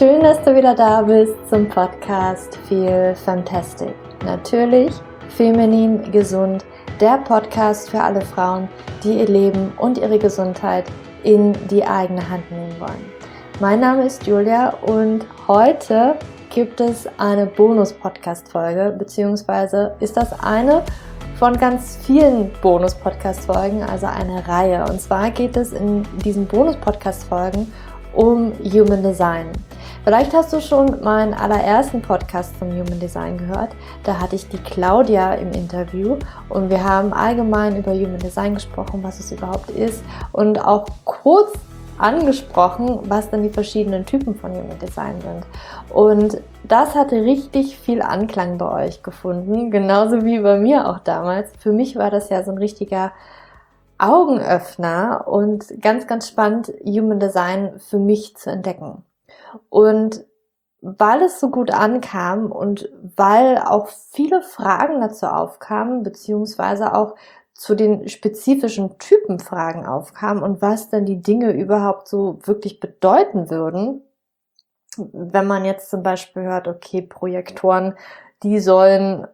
Schön, dass du wieder da bist zum Podcast Feel Fantastic. Natürlich feminin gesund, der Podcast für alle Frauen, die ihr Leben und ihre Gesundheit in die eigene Hand nehmen wollen. Mein Name ist Julia und heute gibt es eine Bonus-Podcast-Folge, beziehungsweise ist das eine von ganz vielen Bonus-Podcast-Folgen, also eine Reihe. Und zwar geht es in diesen Bonus-Podcast-Folgen um Human Design. Vielleicht hast du schon meinen allerersten Podcast zum Human Design gehört. Da hatte ich die Claudia im Interview und wir haben allgemein über Human Design gesprochen, was es überhaupt ist und auch kurz angesprochen, was dann die verschiedenen Typen von Human Design sind. Und das hatte richtig viel Anklang bei euch gefunden, genauso wie bei mir auch damals. Für mich war das ja so ein richtiger Augenöffner und ganz, ganz spannend, Human Design für mich zu entdecken. Und weil es so gut ankam und weil auch viele Fragen dazu aufkamen, beziehungsweise auch zu den spezifischen Typen Fragen aufkamen und was denn die Dinge überhaupt so wirklich bedeuten würden, wenn man jetzt zum Beispiel hört, okay, Projektoren, die sollen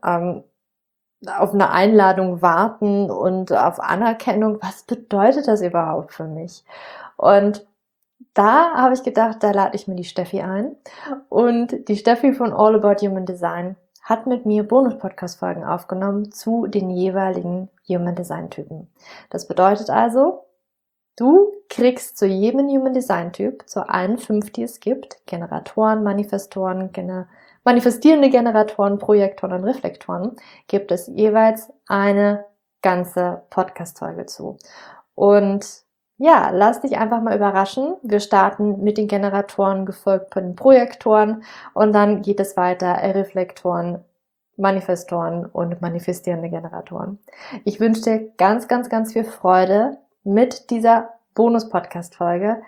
auf eine Einladung warten und auf Anerkennung. Was bedeutet das überhaupt für mich? Und da habe ich gedacht, da lade ich mir die Steffi ein. Und die Steffi von All About Human Design hat mit mir Bonus-Podcast-Folgen aufgenommen zu den jeweiligen Human Design-Typen. Das bedeutet also, du kriegst zu jedem Human Design-Typ, zu allen 5, die es gibt, Generatoren, Manifestoren, manifestierende Generatoren, Projektoren und Reflektoren, gibt es jeweils eine ganze Podcast-Folge zu. Und ja, lass dich einfach mal überraschen. Wir starten mit den Generatoren, gefolgt von den Projektoren und dann geht es weiter, Reflektoren, Manifestoren und manifestierende Generatoren. Ich wünsche dir ganz, ganz, ganz viel Freude mit dieser Bonus-Podcast-Folge.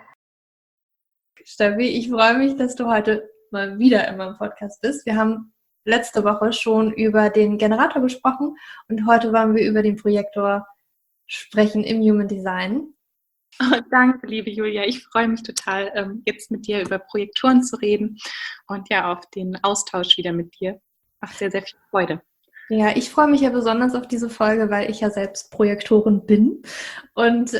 Steffi, ich freue mich, dass du heute mal wieder in meinem Podcast bist. Wir haben letzte Woche schon über den Generator gesprochen und heute wollen wir über den Projektor sprechen im Human Design. Oh, danke, liebe Julia. Ich freue mich total, jetzt mit dir über Projektoren zu reden und ja, auf den Austausch wieder mit dir. Macht sehr, sehr viel Freude. Ja, ich freue mich ja besonders auf diese Folge, weil ich ja selbst Projektorin bin und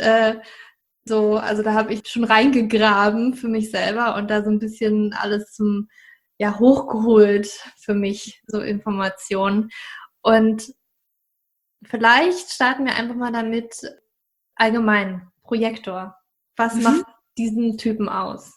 also da habe ich schon reingegraben für mich selber und da so ein bisschen alles hochgeholt für mich, so Informationen. Und vielleicht starten wir einfach mal damit allgemein. Projektor. Was macht diesen Typen aus?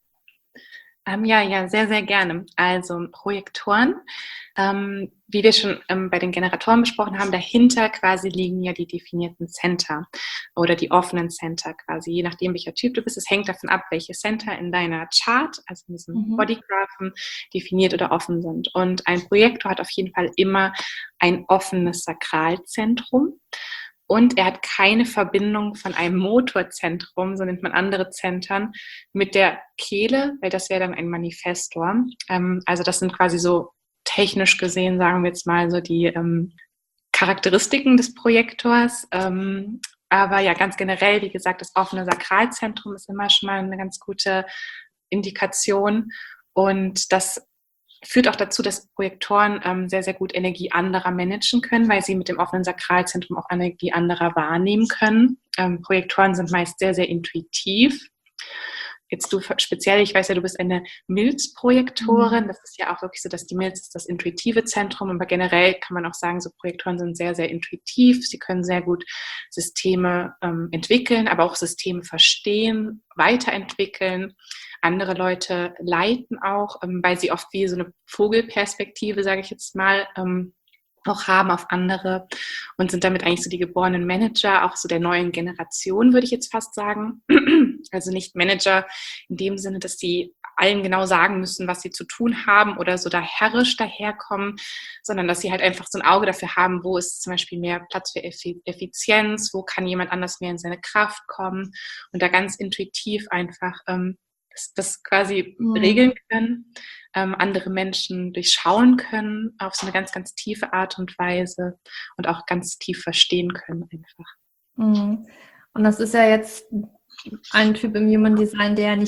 Ja, sehr, sehr gerne. Also Projektoren, wie wir schon bei den Generatoren besprochen haben, dahinter quasi liegen ja die definierten Center oder die offenen Center quasi, je nachdem, welcher Typ du bist. Es hängt davon ab, welche Center in deiner Chart, also in diesem Bodygraphen, definiert oder offen sind. Und ein Projektor hat auf jeden Fall immer ein offenes Sakralzentrum. Und er hat keine Verbindung von einem Motorzentrum, so nennt man andere Zentren, mit der Kehle, weil das wäre dann ein Manifestor. Also das sind quasi so technisch gesehen, sagen wir jetzt mal, so die Charakteristiken des Projektors. Aber ja, ganz generell, wie gesagt, das offene Sakralzentrum ist immer schon mal eine ganz gute Indikation. Und das führt auch dazu, dass Projektoren sehr, sehr gut Energie anderer managen können, weil sie mit dem offenen Sakralzentrum auch Energie anderer wahrnehmen können. Projektoren sind meist sehr, sehr intuitiv. Jetzt du speziell, ich weiß ja, du bist eine Milzprojektorin. Das ist ja auch wirklich so, dass die Milz ist das intuitive Zentrum. Aber generell kann man auch sagen, so Projektoren sind sehr, sehr intuitiv. Sie können sehr gut Systeme entwickeln, aber auch Systeme verstehen, weiterentwickeln. Andere Leute leiten auch, weil sie oft wie so eine Vogelperspektive, sage ich jetzt mal, auch haben auf andere und sind damit eigentlich so die geborenen Manager, auch so der neuen Generation, würde ich jetzt fast sagen. Also nicht Manager in dem Sinne, dass sie allen genau sagen müssen, was sie zu tun haben oder so da herrisch daherkommen, sondern dass sie halt einfach so ein Auge dafür haben, wo ist zum Beispiel mehr Platz für Effizienz, wo kann jemand anders mehr in seine Kraft kommen und da ganz intuitiv einfach das quasi regeln können, andere Menschen durchschauen können auf so eine ganz, ganz tiefe Art und Weise und auch ganz tief verstehen können einfach. Und das ist ja jetzt ein Typ im Human Design, der nicht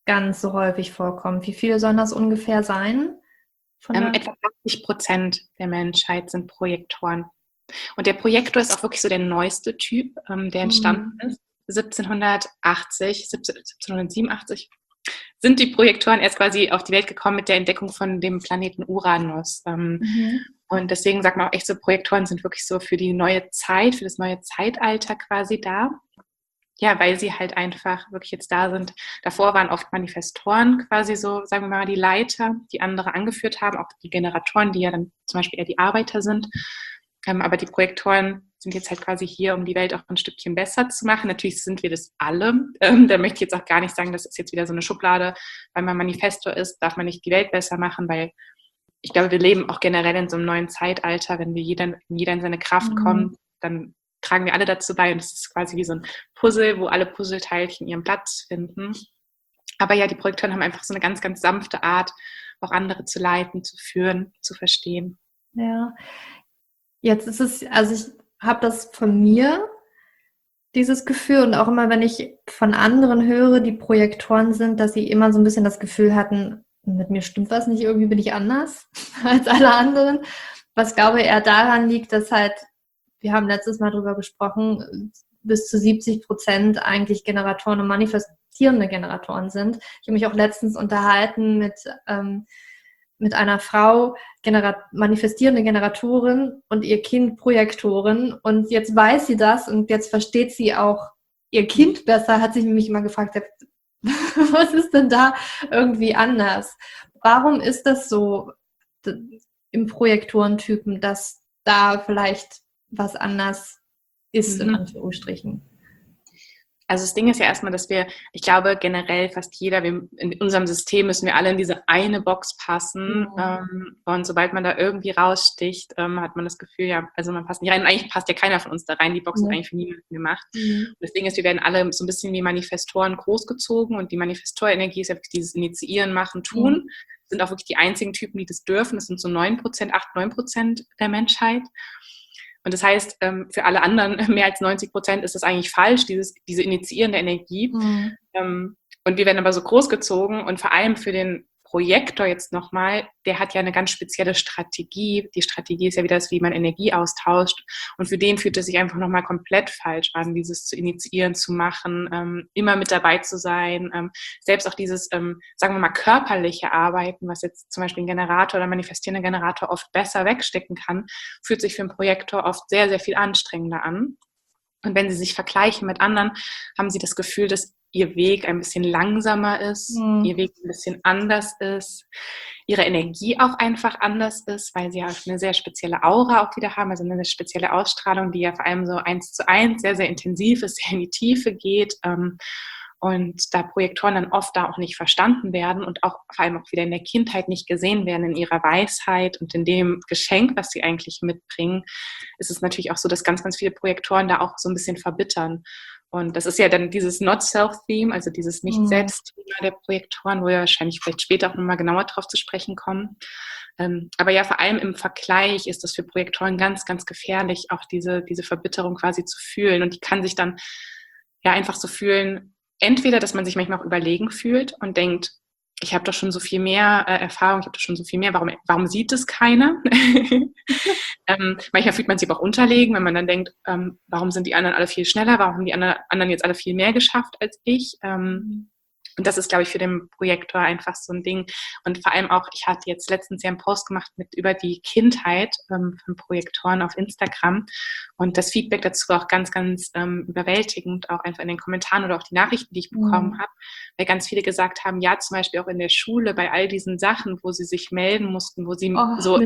ganz so häufig vorkommt. Wie viele sollen das ungefähr sein? Etwa 80% der Menschheit sind Projektoren. Und der Projektor ist auch wirklich so der neueste Typ, der entstanden ist. 1787 sind die Projektoren erst quasi auf die Welt gekommen mit der Entdeckung von dem Planeten Uranus. Und deswegen sagt man auch echt so, Projektoren sind wirklich so für die neue Zeit, für das neue Zeitalter quasi da. Ja, weil sie halt einfach wirklich jetzt da sind. Davor waren oft Manifestoren quasi so, sagen wir mal, die Leiter, die andere angeführt haben, auch die Generatoren, die ja dann zum Beispiel eher die Arbeiter sind. Aber die Projektoren sind jetzt halt quasi hier, um die Welt auch ein Stückchen besser zu machen. Natürlich sind wir das alle. Da möchte ich jetzt auch gar nicht sagen, das ist jetzt wieder so eine Schublade. Weil man Manifestor ist, darf man nicht die Welt besser machen, weil ich glaube, wir leben auch generell in so einem neuen Zeitalter. Wenn jeder in seine Kraft kommt, dann tragen wir alle dazu bei. Und es ist quasi wie so ein Puzzle, wo alle Puzzleteilchen ihren Platz finden. Aber ja, die Projektoren haben einfach so eine ganz, ganz sanfte Art, auch andere zu leiten, zu führen, zu verstehen. Ja. Jetzt ist es, also ich habe das von mir, dieses Gefühl, und auch immer, wenn ich von anderen höre, die Projektoren sind, dass sie immer so ein bisschen das Gefühl hatten, mit mir stimmt was nicht, irgendwie bin ich anders als alle anderen. Was glaube eher daran liegt, dass halt, wir haben letztes Mal drüber gesprochen, bis zu 70% eigentlich Generatoren und manifestierende Generatoren sind. Ich habe mich auch letztens unterhalten mit einer Frau, manifestierende Generatorin und ihr Kind Projektorin. Und jetzt weiß sie das und jetzt versteht sie auch ihr Kind besser, hat sich nämlich immer gefragt, was ist denn da irgendwie anders? Warum ist das so im Projektorentypen, dass da vielleicht was anders ist, in Anführungsstrichen? Also das Ding ist ja erstmal, dass ich glaube generell fast jeder, in unserem System müssen wir alle in diese eine Box passen. Und sobald man da irgendwie raussticht, hat man das Gefühl, ja, also man passt nicht rein. Und eigentlich passt ja keiner von uns da rein. Die Box ist eigentlich für niemanden gemacht. Und das Ding ist, wir werden alle so ein bisschen wie Manifestoren großgezogen. Und die Manifestorenergie ist ja wirklich dieses Initiieren, Machen, Tun. Sind auch wirklich die einzigen Typen, die das dürfen. Das sind so 9% der Menschheit. Und das heißt, für alle anderen, mehr als 90%, ist das eigentlich falsch, diese initiierende Energie. Und wir werden aber so großgezogen und vor allem für den Projektor jetzt nochmal, der hat ja eine ganz spezielle Strategie. Die Strategie ist ja wieder das, wie man Energie austauscht. Und für den fühlt es sich einfach nochmal komplett falsch an, dieses zu initiieren, zu machen, immer mit dabei zu sein. Selbst auch dieses, sagen wir mal, körperliche Arbeiten, was jetzt zum Beispiel ein Generator oder manifestierender Generator oft besser wegstecken kann, fühlt sich für einen Projektor oft sehr, sehr viel anstrengender an. Und wenn sie sich vergleichen mit anderen, haben sie das Gefühl, dass ihr Weg ein bisschen langsamer ist, ihr Weg ein bisschen anders ist, ihre Energie auch einfach anders ist, weil sie ja eine sehr spezielle Aura auch wieder haben, also eine sehr spezielle Ausstrahlung, die ja vor allem so 1:1 sehr, sehr intensiv ist, sehr in die Tiefe geht. Und da Projektoren dann oft da auch nicht verstanden werden und auch vor allem auch wieder in der Kindheit nicht gesehen werden in ihrer Weisheit und in dem Geschenk, was sie eigentlich mitbringen, ist es natürlich auch so, dass ganz, ganz viele Projektoren da auch so ein bisschen verbittern. Und das ist ja dann dieses Not-Self-Theme, also dieses Nicht-Selbst-Thema der Projektoren, wo wir wahrscheinlich vielleicht später auch nochmal genauer drauf zu sprechen kommen. Aber ja, vor allem im Vergleich ist das für Projektoren ganz, ganz gefährlich, auch diese Verbitterung quasi zu fühlen. Und die kann sich dann ja einfach so fühlen, entweder, dass man sich manchmal auch überlegen fühlt und denkt, ich habe doch schon so viel mehr Erfahrung, ich habe doch schon so viel mehr, warum sieht es keiner? Manchmal fühlt man sich aber auch unterlegen, wenn man dann denkt, warum sind die anderen alle viel schneller, warum haben die anderen jetzt alle viel mehr geschafft als ich? Und das ist, glaube ich, für den Projektor einfach so ein Ding. Und vor allem auch, ich hatte jetzt letztens ja einen Post gemacht über die Kindheit von Projektoren auf Instagram. Und das Feedback dazu war auch ganz, ganz überwältigend, auch einfach in den Kommentaren oder auch die Nachrichten, die ich bekommen habe, weil ganz viele gesagt haben, ja, zum Beispiel auch in der Schule bei all diesen Sachen, wo sie sich melden mussten, wo sie so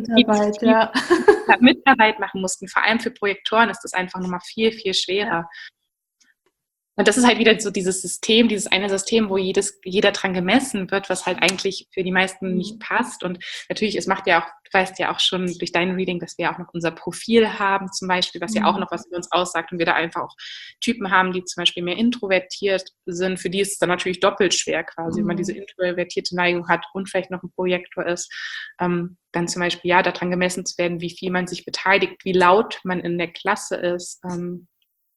Mitarbeit machen mussten, vor allem für Projektoren ist das einfach nochmal viel, viel schwerer. Ja. Und das ist halt wieder so dieses eine System, wo jeder dran gemessen wird, was halt eigentlich für die meisten nicht passt. Und natürlich, es macht ja auch, du weißt ja auch schon durch dein Reading, dass wir auch noch unser Profil haben zum Beispiel, was ja auch noch was über uns aussagt. Und wir da einfach auch Typen haben, die zum Beispiel mehr introvertiert sind. Für die ist es dann natürlich doppelt schwer quasi, wenn man diese introvertierte Neigung hat und vielleicht noch ein Projektor ist. Dann zum Beispiel, ja, daran gemessen zu werden, wie viel man sich beteiligt, wie laut man in der Klasse ist,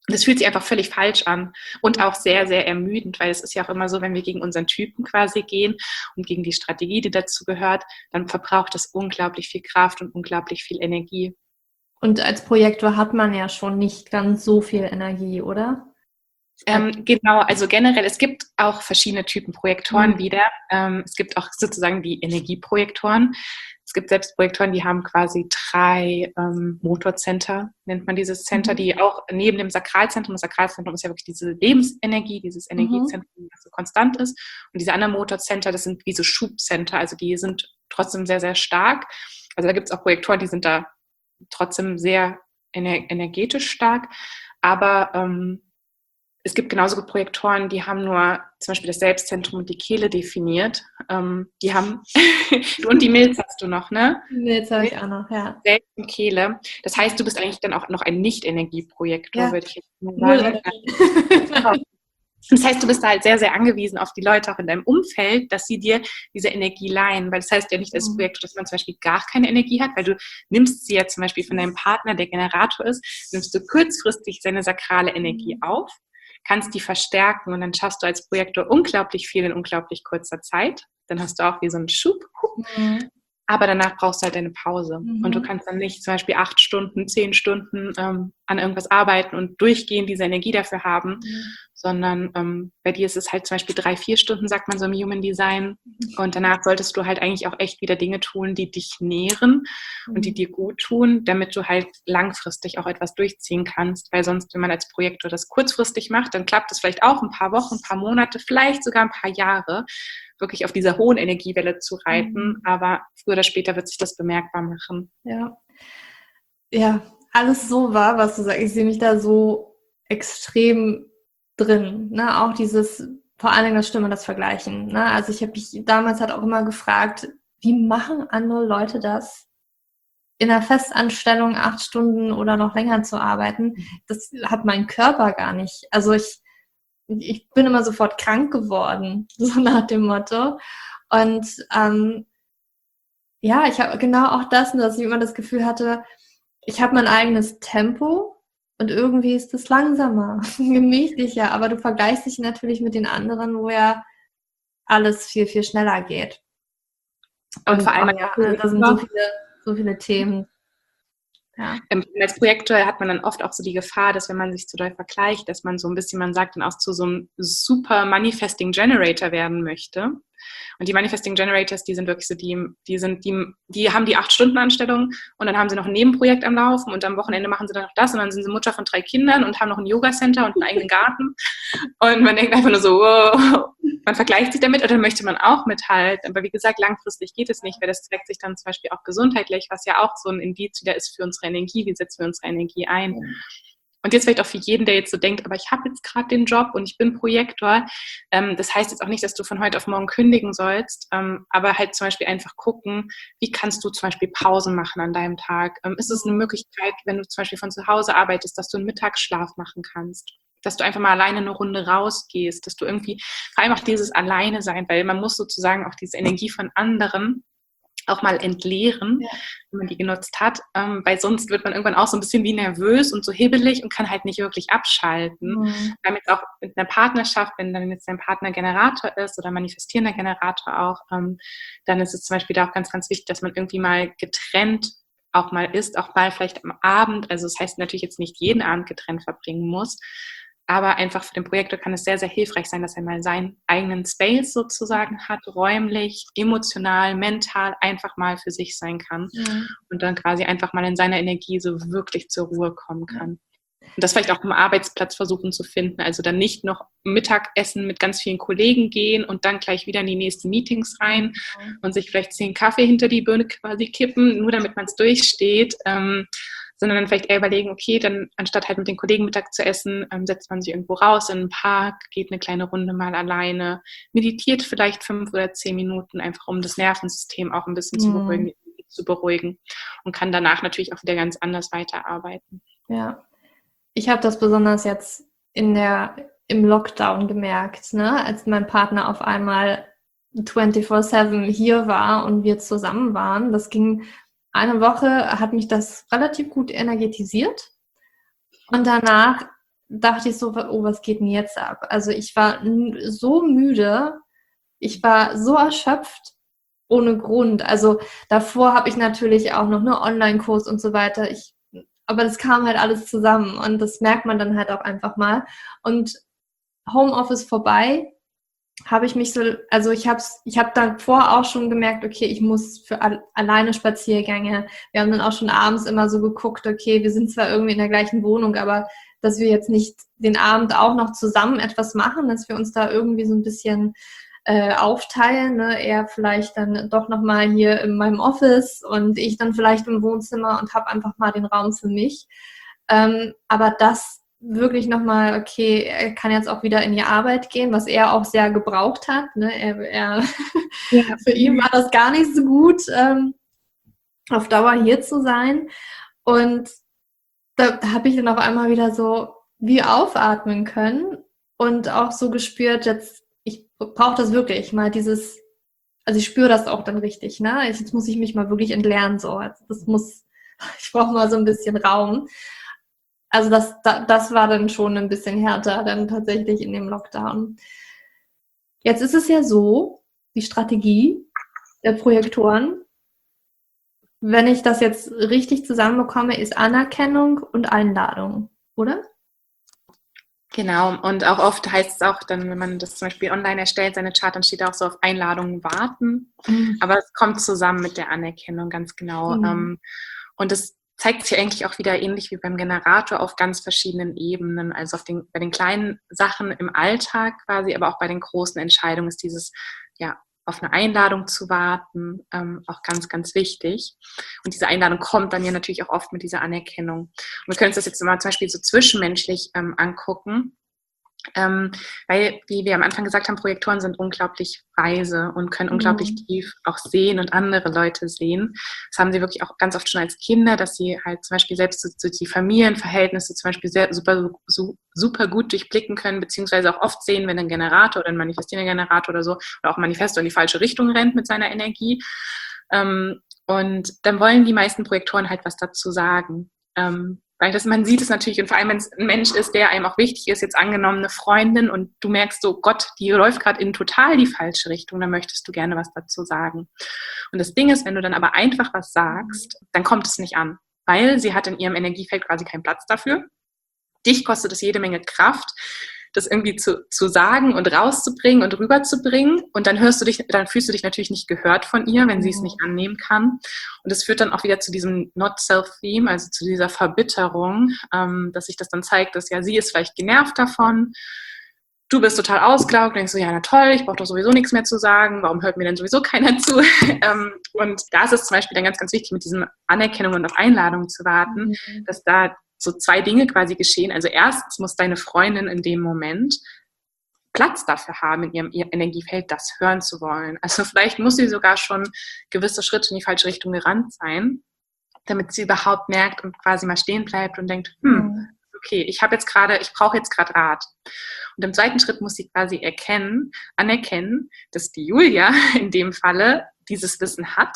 Das fühlt sich einfach völlig falsch an und auch sehr, sehr ermüdend, weil es ist ja auch immer so, wenn wir gegen unseren Typen quasi gehen und gegen die Strategie, die dazu gehört, dann verbraucht das unglaublich viel Kraft und unglaublich viel Energie. Und als Projektor hat man ja schon nicht ganz so viel Energie, oder? Genau, also generell, es gibt auch verschiedene Typen Projektoren wieder. Es gibt auch sozusagen die Energieprojektoren. Es gibt selbst Projektoren, die haben quasi 3 Motorcenter, nennt man dieses Center, die auch neben dem Sakralzentrum, das Sakralzentrum ist ja wirklich diese Lebensenergie, dieses Energiezentrum, das so konstant ist. Und diese anderen Motorcenter, das sind wie so Schubcenter, also die sind trotzdem sehr, sehr stark. Also da gibt es auch Projektoren, die sind da trotzdem sehr energetisch stark, aber es gibt genauso gut Projektoren, die haben nur zum Beispiel das Selbstzentrum und die Kehle definiert. Die haben und die Milz hast du noch, ne? Milz habe ich auch noch, ja. Selbst und Kehle. Das heißt, du bist eigentlich dann auch noch ein Nicht-Energieprojektor, Ja. würde ich jetzt mal sagen. Das heißt, du bist da halt sehr, sehr angewiesen auf die Leute auch in deinem Umfeld, dass sie dir diese Energie leihen. Weil das heißt ja nicht als Projektor, dass man zum Beispiel gar keine Energie hat, weil du nimmst sie ja zum Beispiel von deinem Partner, der Generator ist, nimmst du kurzfristig seine sakrale Energie auf, kannst die verstärken und dann schaffst du als Projektor unglaublich viel in unglaublich kurzer Zeit. Dann hast du auch wie so einen Schub. Aber danach brauchst du halt eine Pause. Und du kannst dann nicht zum Beispiel 8 Stunden, 10 Stunden an irgendwas arbeiten und durchgehend diese Energie dafür haben, sondern bei dir ist es halt zum Beispiel 3, 4 Stunden, sagt man so im Human Design. Und danach solltest du halt eigentlich auch echt wieder Dinge tun, die dich nähren und die dir gut tun, damit du halt langfristig auch etwas durchziehen kannst. Weil sonst, wenn man als Projektor das kurzfristig macht, dann klappt es vielleicht auch ein paar Wochen, ein paar Monate, vielleicht sogar ein paar Jahre, wirklich auf dieser hohen Energiewelle zu reiten, aber früher oder später wird sich das bemerkbar machen. Ja, alles so wahr, was du sagst. Ich sehe mich da so extrem drin, ne? Auch dieses, vor allen Dingen das Stimme, das Vergleichen, ne? Also ich habe mich damals halt auch immer gefragt, wie machen andere Leute das, in einer Festanstellung 8 Stunden oder noch länger zu arbeiten? Das hat mein Körper gar nicht. Also ich bin immer sofort krank geworden, so nach dem Motto. Und ja, ich habe genau auch das, dass ich immer das Gefühl hatte, ich habe mein eigenes Tempo und irgendwie ist es langsamer, gemächlicher, aber du vergleichst dich natürlich mit den anderen, wo ja alles viel, viel schneller geht. Und vor allem, da sind so viele Themen. Ja. Als Projektor hat man dann oft auch so die Gefahr, dass wenn man sich zu doll vergleicht, dass man so ein bisschen, man sagt dann auch zu so einem super Manifesting Generator werden möchte. Und die Manifesting Generators, die sind wirklich so, die haben die 8-Stunden-Anstellung und dann haben sie noch ein Nebenprojekt am Laufen und am Wochenende machen sie dann noch das und dann sind sie Mutter von 3 Kindern und haben noch ein Yoga-Center und einen eigenen Garten. Und man denkt einfach nur so, wow, man vergleicht sich damit oder möchte man auch mithalten. Aber wie gesagt, langfristig geht es nicht, weil das zeigt sich dann zum Beispiel auch gesundheitlich, was ja auch so ein Indiz wieder ist für unsere Energie. Wie setzen wir unsere Energie ein? Und jetzt vielleicht auch für jeden, der jetzt so denkt, aber ich habe jetzt gerade den Job und ich bin Projektor. Das heißt jetzt auch nicht, dass du von heute auf morgen kündigen sollst, aber halt zum Beispiel einfach gucken, wie kannst du zum Beispiel Pausen machen an deinem Tag? Ist es eine Möglichkeit, wenn du zum Beispiel von zu Hause arbeitest, dass du einen Mittagsschlaf machen kannst? Dass du einfach mal alleine eine Runde rausgehst, dass du irgendwie, vor allem auch dieses Alleine sein, weil man muss sozusagen auch diese Energie von anderen auch mal entleeren, wenn man die genutzt hat, weil sonst wird man irgendwann auch so ein bisschen wie nervös und so hibbelig und kann halt nicht wirklich abschalten. Wir haben jetzt auch mit einer Partnerschaft, wenn dann jetzt dein Partner Generator ist oder manifestierender Generator auch, dann ist es zum Beispiel da auch ganz, ganz wichtig, dass man irgendwie mal getrennt auch mal ist, auch mal vielleicht am Abend, also das heißt natürlich jetzt nicht jeden Abend getrennt verbringen muss, aber einfach für den Projektor kann es sehr, sehr hilfreich sein, dass er mal seinen eigenen Space sozusagen hat, räumlich, emotional, mental, einfach mal für sich sein kann und dann quasi einfach mal in seiner Energie so wirklich zur Ruhe kommen kann. Und das vielleicht auch am Arbeitsplatz versuchen zu finden, also dann nicht noch Mittagessen mit ganz vielen Kollegen gehen und dann gleich wieder in die nächsten Meetings rein und sich vielleicht 10 Kaffee hinter die Birne quasi kippen, nur damit man es durchsteht, sondern dann vielleicht eher überlegen, okay, dann anstatt halt mit den Kollegen Mittag zu essen, setzt man sich irgendwo raus in einen Park, geht eine kleine Runde mal alleine, meditiert vielleicht 5 oder 10 Minuten, einfach um das Nervensystem auch ein bisschen zu beruhigen und kann danach natürlich auch wieder ganz anders weiterarbeiten. Ja, ich habe das besonders jetzt im Lockdown gemerkt, ne? Als mein Partner auf einmal 24/7 hier war und wir zusammen waren. Das ging eine Woche, hat mich das relativ gut energetisiert und danach dachte ich so, oh, was geht denn jetzt ab? Also ich war so müde, ich war so erschöpft ohne Grund. Also davor habe ich natürlich auch noch einen Online-Kurs und so weiter. Aber das kam halt alles zusammen und das merkt man dann halt auch einfach mal. Und Homeoffice vorbei, habe ich mich so, also ich habe davor auch schon gemerkt, okay, ich muss für alleine Spaziergänge. Wir haben dann auch schon abends immer so geguckt, okay, wir sind zwar irgendwie in der gleichen Wohnung, aber dass wir jetzt nicht den Abend auch noch zusammen etwas machen, dass wir uns da irgendwie so ein bisschen aufteilen, ne? Er vielleicht dann doch nochmal hier in meinem Office und ich dann vielleicht im Wohnzimmer und habe einfach mal den Raum für mich. Aber das wirklich nochmal, okay, er kann jetzt auch wieder in die Arbeit gehen, was er auch sehr gebraucht hat. Ne? Ja. Für ihn war das gar nicht so gut, auf Dauer hier zu sein. Und da habe ich dann auf einmal wieder so wie aufatmen können und auch so gespürt, jetzt, ich brauche das wirklich, mal dieses, also ich spüre das auch dann richtig, ne? Jetzt muss ich mich mal wirklich entlernen, so. Ich brauche mal so ein bisschen Raum. Also das war dann schon ein bisschen härter, dann tatsächlich in dem Lockdown. Jetzt ist es ja so, die Strategie der Projektoren, wenn ich das jetzt richtig zusammenbekomme, ist Anerkennung und Einladung, oder? Genau, und auch oft heißt es auch dann, wenn man das zum Beispiel online erstellt, seine Chart, dann steht auch so auf Einladungen warten. Aber es kommt zusammen mit der Anerkennung, ganz genau. Und das zeigt sich eigentlich auch wieder ähnlich wie beim Generator auf ganz verschiedenen Ebenen. Also bei den kleinen Sachen im Alltag quasi, aber auch bei den großen Entscheidungen ist dieses, ja, auf eine Einladung zu warten, auch ganz, ganz wichtig. Und diese Einladung kommt dann ja natürlich auch oft mit dieser Anerkennung. Und wir können uns das jetzt mal zum Beispiel so zwischenmenschlich angucken. Weil, wie wir am Anfang gesagt haben, Projektoren sind unglaublich weise und können unglaublich tief auch sehen und andere Leute sehen. Das haben sie wirklich auch ganz oft schon als Kinder, dass sie halt zum Beispiel selbst so die Familienverhältnisse zum Beispiel super gut durchblicken können, beziehungsweise auch oft sehen, wenn ein Generator oder ein manifestierender Generator oder so oder auch ein Manifestor in die falsche Richtung rennt mit seiner Energie. Und dann wollen die meisten Projektoren halt was dazu sagen. Weil man sieht es natürlich, und vor allem, wenn es ein Mensch ist, der einem auch wichtig ist, jetzt angenommen eine Freundin und du merkst so, Gott, die läuft gerade in total die falsche Richtung, dann möchtest du gerne was dazu sagen. Und das Ding ist, wenn du dann aber einfach was sagst, dann kommt es nicht an, weil sie hat in ihrem Energiefeld quasi keinen Platz dafür. Dich kostet es jede Menge Kraft, das irgendwie zu sagen und rauszubringen und rüberzubringen. Und dann fühlst du dich natürlich nicht gehört von ihr, wenn sie es nicht annehmen kann. Und das führt dann auch wieder zu diesem Not-Self-Theme, also zu dieser Verbitterung, dass sich das dann zeigt, dass ja sie ist vielleicht genervt davon. Du bist total ausgelaugt, denkst so, ja, na toll, ich brauche doch sowieso nichts mehr zu sagen, warum hört mir denn sowieso keiner zu? Und da ist es zum Beispiel dann ganz, ganz wichtig, mit diesem Anerkennung und auf Einladung zu warten, dass da so zwei Dinge quasi geschehen. Also erstens muss deine Freundin in dem Moment Platz dafür haben, in ihrem Energiefeld das hören zu wollen. Also vielleicht muss sie sogar schon gewisse Schritte in die falsche Richtung gerannt sein, damit sie überhaupt merkt und quasi mal stehen bleibt und denkt, okay, ich brauche jetzt gerade Rat. Und im zweiten Schritt muss sie quasi anerkennen, dass die Julia in dem Falle dieses Wissen hat,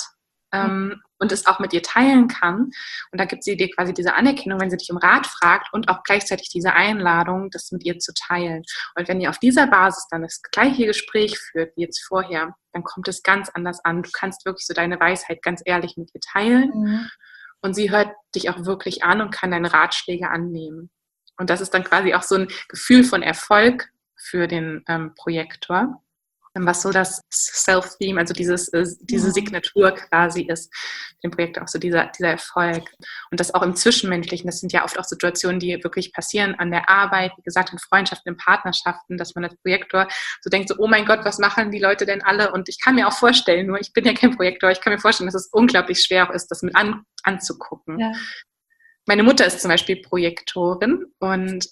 und es auch mit ihr teilen kann. Und da gibt sie dir quasi diese Anerkennung, wenn sie dich um Rat fragt und auch gleichzeitig diese Einladung, das mit ihr zu teilen. Und wenn ihr auf dieser Basis dann das gleiche Gespräch führt wie jetzt vorher, dann kommt es ganz anders an. Du kannst wirklich so deine Weisheit ganz ehrlich mit ihr teilen. Und sie hört dich auch wirklich an und kann deine Ratschläge annehmen. Und das ist dann quasi auch so ein Gefühl von Erfolg für den Projektor, was so das Self-Theme, also diese Signatur quasi ist, dem Projekt auch so dieser Erfolg. Und das auch im Zwischenmenschlichen, das sind ja oft auch Situationen, die wirklich passieren an der Arbeit, wie gesagt, in Freundschaften, in Partnerschaften, dass man als Projektor so denkt, so, oh mein Gott, was machen die Leute denn alle? Und ich kann mir auch vorstellen, nur ich bin ja kein Projektor, ich kann mir vorstellen, dass es unglaublich schwer auch ist, das mit anzugucken. Ja. Meine Mutter ist zum Beispiel Projektorin und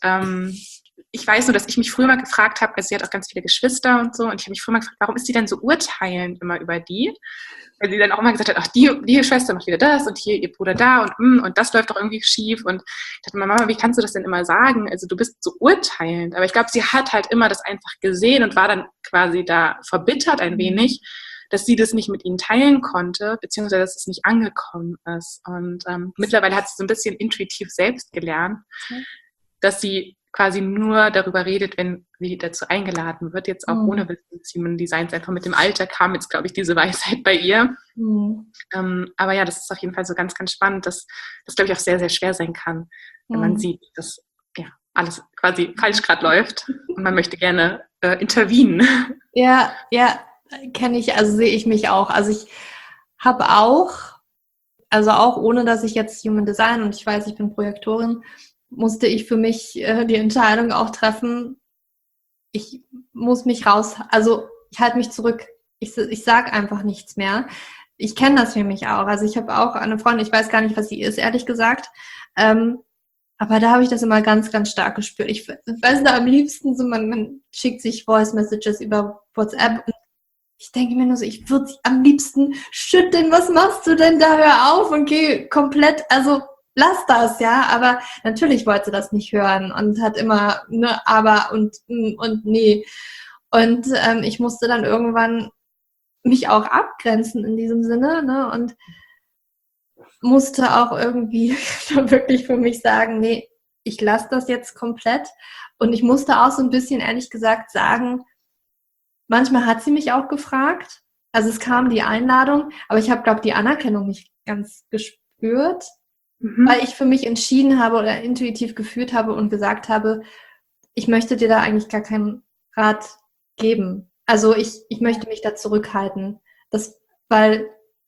ich weiß nur, dass ich mich früher mal gefragt habe, also sie hat auch ganz viele Geschwister und so, und ich habe mich früher mal gefragt, warum ist sie denn so urteilend immer über die? Weil sie dann auch immer gesagt hat, ach, die Schwester macht wieder das und hier ihr Bruder da und das läuft doch irgendwie schief. Und ich dachte mir, Mama, wie kannst du das denn immer sagen? Also du bist so urteilend. Aber ich glaube, sie hat halt immer das einfach gesehen und war dann quasi da verbittert ein wenig, dass sie das nicht mit ihnen teilen konnte, beziehungsweise dass es nicht angekommen ist. Und mittlerweile hat sie so ein bisschen intuitiv selbst gelernt, dass sie quasi nur darüber redet, wenn sie dazu eingeladen wird, jetzt auch ohne Wissen des Human Designs. Einfach mit dem Alter kam jetzt, glaube ich, diese Weisheit bei ihr. Aber ja, das ist auf jeden Fall so ganz, ganz spannend, dass das, glaube ich, auch sehr, sehr schwer sein kann, wenn man sieht, dass ja alles quasi falsch gerade läuft und man möchte gerne intervenen. Ja, kenne ich, also sehe ich mich auch. Also ich habe auch, also auch ohne, dass ich jetzt Human Design und ich weiß, ich bin Projektorin, musste ich für mich die Entscheidung auch treffen, ich muss mich raus, also ich halte mich zurück. Ich sage einfach nichts mehr. Ich kenne das für mich auch. Also ich habe auch eine Freundin, ich weiß gar nicht, was sie ist, ehrlich gesagt. Aber da habe ich das immer ganz, ganz stark gespürt. Ich weiß da am liebsten so, man schickt sich Voice Messages über WhatsApp und ich denke mir nur so, ich würde sie am liebsten schütteln. Was machst du denn da? Hör auf und geh komplett, also lass das, ja. Aber natürlich wollte sie das nicht hören und hat immer, ne, aber und nee. Und ich musste dann irgendwann mich auch abgrenzen in diesem Sinne, ne, und musste auch irgendwie wirklich für mich sagen, nee, ich lasse das jetzt komplett. Und ich musste auch so ein bisschen, ehrlich gesagt, sagen, manchmal hat sie mich auch gefragt, also es kam die Einladung, aber ich habe, glaube ich, die Anerkennung nicht ganz gespürt, weil ich für mich entschieden habe oder intuitiv gefühlt habe und gesagt habe, ich möchte dir da eigentlich gar keinen Rat geben. Also ich möchte mich da zurückhalten, weil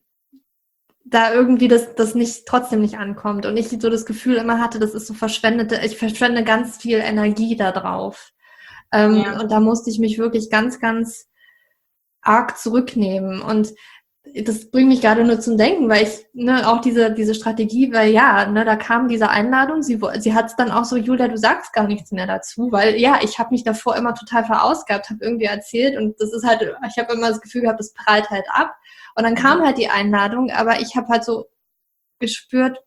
da irgendwie das nicht, trotzdem nicht ankommt und ich so das Gefühl immer hatte, das ist so ich verschwende ganz viel Energie da drauf. Und da musste ich mich wirklich ganz, ganz arg zurücknehmen. Und das bringt mich gerade nur zum Denken, weil ich, ne, auch diese Strategie, weil ja, ne, da kam diese Einladung, sie hat es dann auch so, Julia, du sagst gar nichts mehr dazu, weil ja, ich habe mich davor immer total verausgabt, habe irgendwie erzählt und das ist halt, ich habe immer das Gefühl gehabt, das prallt halt ab. Und dann kam halt die Einladung, aber ich habe halt so gespürt,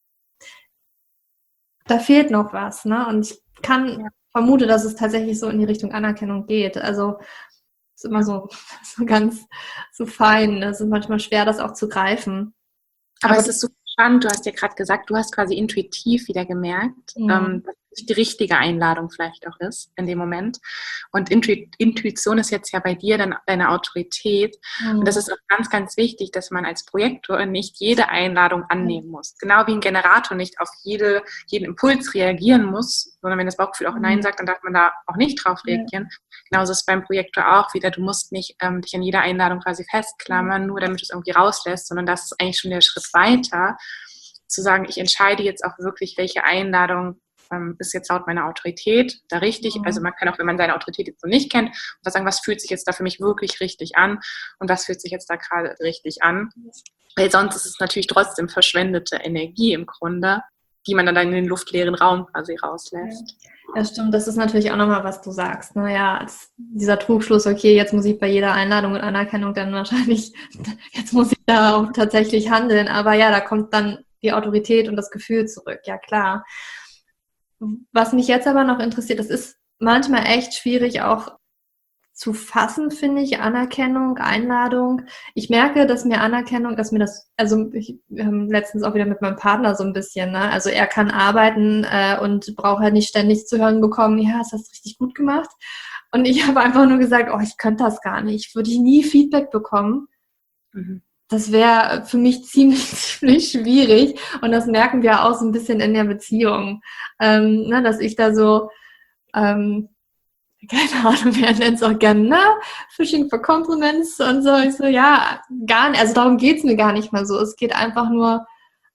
da fehlt noch was, ne? Und ich vermute, dass es tatsächlich so in die Richtung Anerkennung geht. Also ist immer so ganz so fein. Es ist manchmal schwer, das auch zu greifen. Aber es ist so spannend, du hast ja gerade gesagt, du hast quasi intuitiv wieder gemerkt, dass es die richtige Einladung vielleicht auch ist in dem Moment. Und Intuition ist jetzt ja bei dir dann deine Autorität. Und das ist auch ganz, ganz wichtig, dass man als Projektor nicht jede Einladung annehmen muss. Genau wie ein Generator nicht auf jeden Impuls reagieren muss, sondern wenn das Bauchgefühl auch Nein sagt, dann darf man da auch nicht drauf reagieren. Genauso ist es beim Projektor auch wieder. Du musst nicht dich an jeder Einladung quasi festklammern, nur damit du es irgendwie rauslässt, sondern das ist eigentlich schon der Schritt weiter, zu sagen, ich entscheide jetzt auch wirklich, welche Einladung ist jetzt laut meiner Autorität da richtig. Also man kann auch, wenn man seine Autorität jetzt so nicht kennt, sagen, was fühlt sich jetzt da für mich wirklich richtig an und was fühlt sich jetzt da gerade richtig an. Weil sonst ist es natürlich trotzdem verschwendete Energie im Grunde, die man dann in den luftleeren Raum quasi rauslässt. Ja, stimmt. Das ist natürlich auch nochmal, was du sagst. Naja, dieser Trugschluss, okay, jetzt muss ich bei jeder Einladung und Anerkennung dann wahrscheinlich, jetzt muss ich da auch tatsächlich handeln. Aber ja, da kommt dann die Autorität und das Gefühl zurück. Ja, klar. Was mich jetzt aber noch interessiert, das ist manchmal echt schwierig auch zu fassen, finde ich, Anerkennung, Einladung. Ich merke, dass mir Anerkennung, wir haben letztens auch wieder mit meinem Partner so ein bisschen, ne? Also er kann arbeiten und braucht halt nicht ständig zu hören bekommen, ja, das hast du richtig gut gemacht. Und ich habe einfach nur gesagt, ich könnte das gar nicht. Würde ich nie Feedback bekommen. Das wäre für mich ziemlich schwierig. Und das merken wir auch so ein bisschen in der Beziehung. Ne, dass ich da so, keine Ahnung, wir nennen es auch gerne, Fishing for Compliments und so. Ich so, ja, gar nicht, also darum geht's mir gar nicht mal so. Es geht einfach nur,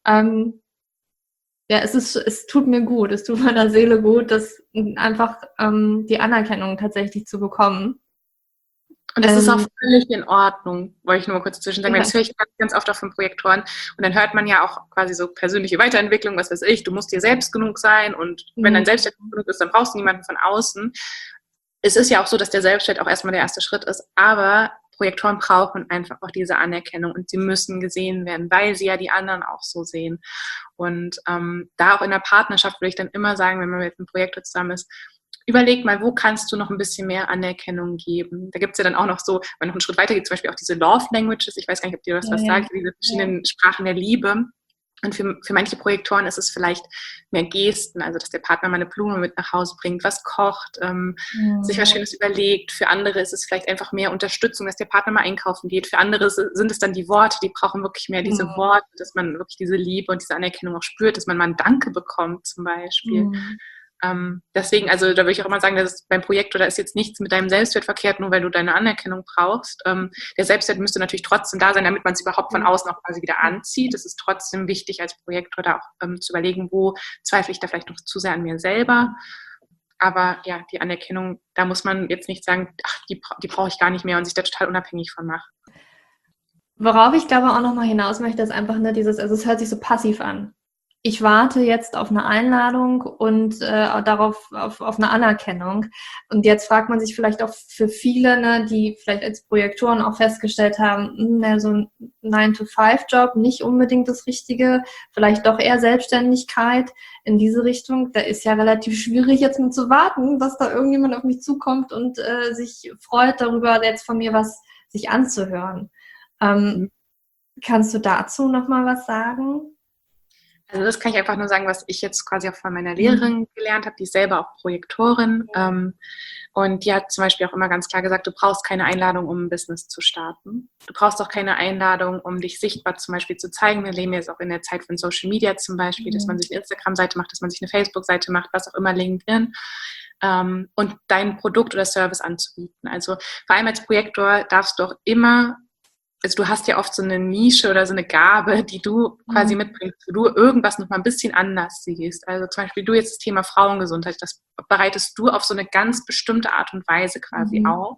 es tut mir gut, es tut meiner Seele gut, das einfach die Anerkennung tatsächlich zu bekommen. Und das ist auch völlig in Ordnung, wollte ich nur mal kurz zwischen sagen, weil das höre ich ganz, ganz oft auch von Projektoren. Und dann hört man ja auch quasi so persönliche Weiterentwicklung, was weiß ich, du musst dir selbst genug sein und wenn dein Selbstwert genug ist, dann brauchst du niemanden von außen. Es ist ja auch so, dass der Selbstwert auch erstmal der erste Schritt ist, aber Projektoren brauchen einfach auch diese Anerkennung und sie müssen gesehen werden, weil sie ja die anderen auch so sehen. Und da auch in der Partnerschaft würde ich dann immer sagen, wenn man mit einem Projektor zusammen ist, überleg mal, wo kannst du noch ein bisschen mehr Anerkennung geben? Da gibt es ja dann auch noch so, wenn man noch einen Schritt weiter geht, zum Beispiel auch diese Love Languages, ich weiß gar nicht, ob dir das was sagt, diese verschiedenen Sprachen der Liebe. Und für manche Projektoren ist es vielleicht mehr Gesten, also dass der Partner mal eine Blume mit nach Hause bringt, was kocht, sich was Schönes überlegt. Für andere ist es vielleicht einfach mehr Unterstützung, dass der Partner mal einkaufen geht. Für andere sind es dann die Worte, die brauchen wirklich mehr diese Worte, dass man wirklich diese Liebe und diese Anerkennung auch spürt, dass man mal ein Danke bekommt zum Beispiel. Deswegen, also da würde ich auch immer sagen, dass beim Projektor, da ist jetzt nichts mit deinem Selbstwert verkehrt, nur weil du deine Anerkennung brauchst. Der Selbstwert müsste natürlich trotzdem da sein, damit man es überhaupt von außen auch quasi wieder anzieht. Es ist trotzdem wichtig als Projektor da auch zu überlegen, wo zweifle ich da vielleicht noch zu sehr an mir selber. Aber ja, die Anerkennung, da muss man jetzt nicht sagen, ach, die brauche ich gar nicht mehr und sich da total unabhängig von machen. Worauf ich glaube auch nochmal hinaus möchte, ist einfach also es hört sich so passiv an. Ich warte jetzt auf eine Einladung und darauf auf eine Anerkennung. Und jetzt fragt man sich vielleicht auch für viele, ne, die vielleicht als Projektoren auch festgestellt haben, so ein 9-to-5-Job nicht unbedingt das Richtige, vielleicht doch eher Selbstständigkeit in diese Richtung. Da ist ja relativ schwierig jetzt mit zu warten, dass da irgendjemand auf mich zukommt und sich freut darüber, jetzt von mir was sich anzuhören. Kannst du dazu nochmal was sagen? Also das kann ich einfach nur sagen, was ich jetzt quasi auch von meiner Lehrerin gelernt habe, die ist selber auch Projektorin und die hat zum Beispiel auch immer ganz klar gesagt, du brauchst keine Einladung, um ein Business zu starten. Du brauchst auch keine Einladung, um dich sichtbar zum Beispiel zu zeigen. Wir leben jetzt auch in der Zeit von Social Media zum Beispiel, dass man sich eine Instagram-Seite macht, dass man sich eine Facebook-Seite macht, was auch immer, LinkedIn. Und dein Produkt oder Service anzubieten. Also vor allem als Projektor darfst du auch immer, also du hast ja oft so eine Nische oder so eine Gabe, die du quasi mitbringst, wo du irgendwas noch mal ein bisschen anders siehst. Also zum Beispiel du jetzt das Thema Frauengesundheit, das bereitest du auf so eine ganz bestimmte Art und Weise quasi auf.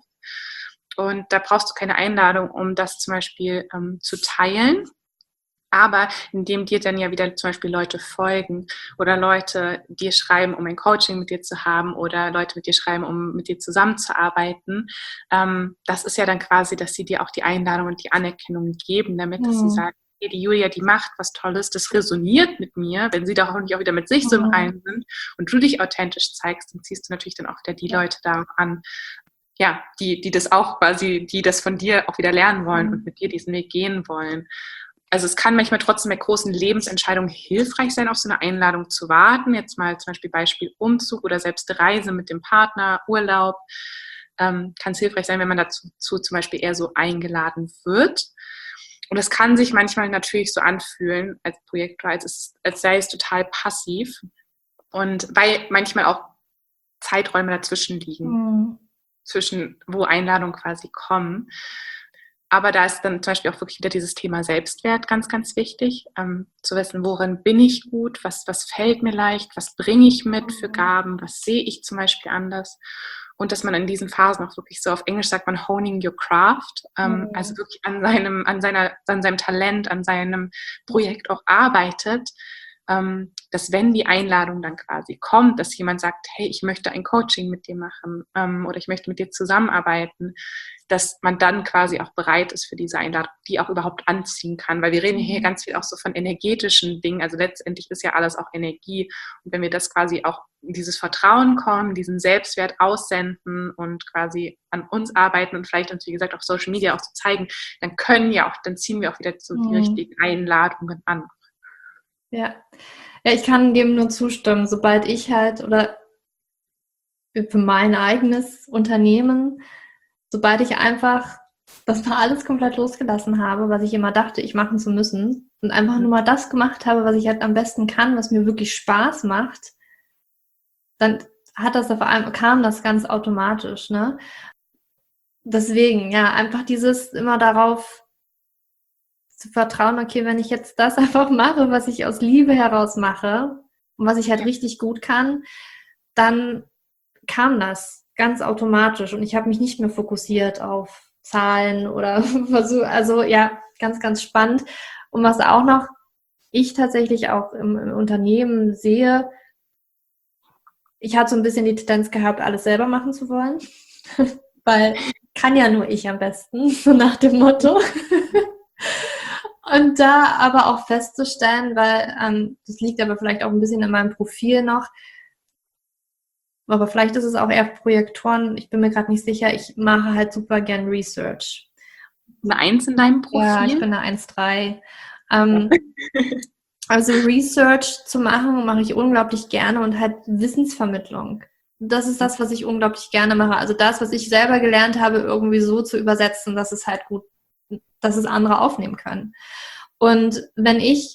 Und da brauchst du keine Einladung, um das zum Beispiel zu teilen. Aber indem dir dann ja wieder zum Beispiel Leute folgen oder Leute dir schreiben, um ein Coaching mit dir zu haben oder Leute mit dir schreiben, um mit dir zusammenzuarbeiten, das ist ja dann quasi, dass sie dir auch die Einladung und die Anerkennung geben, damit dass sie sagen, hey, die Julia, die macht was Tolles, das resoniert mit mir, wenn sie da hoffentlich auch wieder mit sich so im Reinen sind und du dich authentisch zeigst, dann ziehst du natürlich dann auch wieder die Leute da an, ja, die das auch quasi, die das von dir auch wieder lernen wollen und mit dir diesen Weg gehen wollen. Also es kann manchmal trotzdem bei großen Lebensentscheidungen hilfreich sein, auf so eine Einladung zu warten. Jetzt mal zum Beispiel Umzug oder selbst Reise mit dem Partner, Urlaub. Kann es hilfreich sein, wenn man dazu zum Beispiel eher so eingeladen wird. Und es kann sich manchmal natürlich so anfühlen als Projektor, als sei es total passiv. Und weil manchmal auch Zeiträume dazwischen liegen, zwischen wo Einladungen quasi kommen. Aber da ist dann zum Beispiel auch wirklich wieder dieses Thema Selbstwert ganz, ganz wichtig, zu wissen, worin bin ich gut, was fällt mir leicht, was bringe ich mit für Gaben, was sehe ich zum Beispiel anders. Und dass man in diesen Phasen auch wirklich so, auf Englisch sagt man honing your craft, also wirklich an seinem Talent, an seinem Projekt auch arbeitet, dass wenn die Einladung dann quasi kommt, dass jemand sagt, hey, ich möchte ein Coaching mit dir machen oder ich möchte mit dir zusammenarbeiten, dass man dann quasi auch bereit ist für diese Einladung, die auch überhaupt anziehen kann, weil wir reden hier ganz viel auch so von energetischen Dingen, also letztendlich ist ja alles auch Energie und wenn wir das quasi auch in dieses Vertrauen kommen, diesen Selbstwert aussenden und quasi an uns arbeiten und vielleicht uns, wie gesagt, auf Social Media auch zu zeigen, dann ziehen wir auch wieder so die richtigen Einladungen an. Ja, ich kann dem nur zustimmen, sobald ich halt oder für mein eigenes Unternehmen, sobald ich einfach das mal alles komplett losgelassen habe, was ich immer dachte, ich machen zu müssen und einfach nur mal das gemacht habe, was ich halt am besten kann, was mir wirklich Spaß macht, dann kam das ganz automatisch, ne? Deswegen, ja, einfach dieses immer darauf zu vertrauen, okay, wenn ich jetzt das einfach mache, was ich aus Liebe heraus mache und was ich halt richtig gut kann, dann kam das ganz automatisch und ich habe mich nicht mehr fokussiert auf Zahlen oder Versuch, also ja, ganz, ganz spannend. Und was auch noch ich tatsächlich auch im Unternehmen sehe, ich hatte so ein bisschen die Tendenz gehabt, alles selber machen zu wollen, weil kann ja nur ich am besten, so nach dem Motto. Und da aber auch festzustellen, weil das liegt aber vielleicht auch ein bisschen in meinem Profil noch, aber vielleicht ist es auch eher Projektoren, ich bin mir gerade nicht sicher, ich mache halt super gern Research. Eine 1 in deinem Profil? Ja, ich bin eine 1,3. Also Research zu machen, mache ich unglaublich gerne und halt Wissensvermittlung. Das ist das, was ich unglaublich gerne mache. Also das, was ich selber gelernt habe, irgendwie so zu übersetzen, dass es halt gut, dass es andere aufnehmen können. Und wenn ich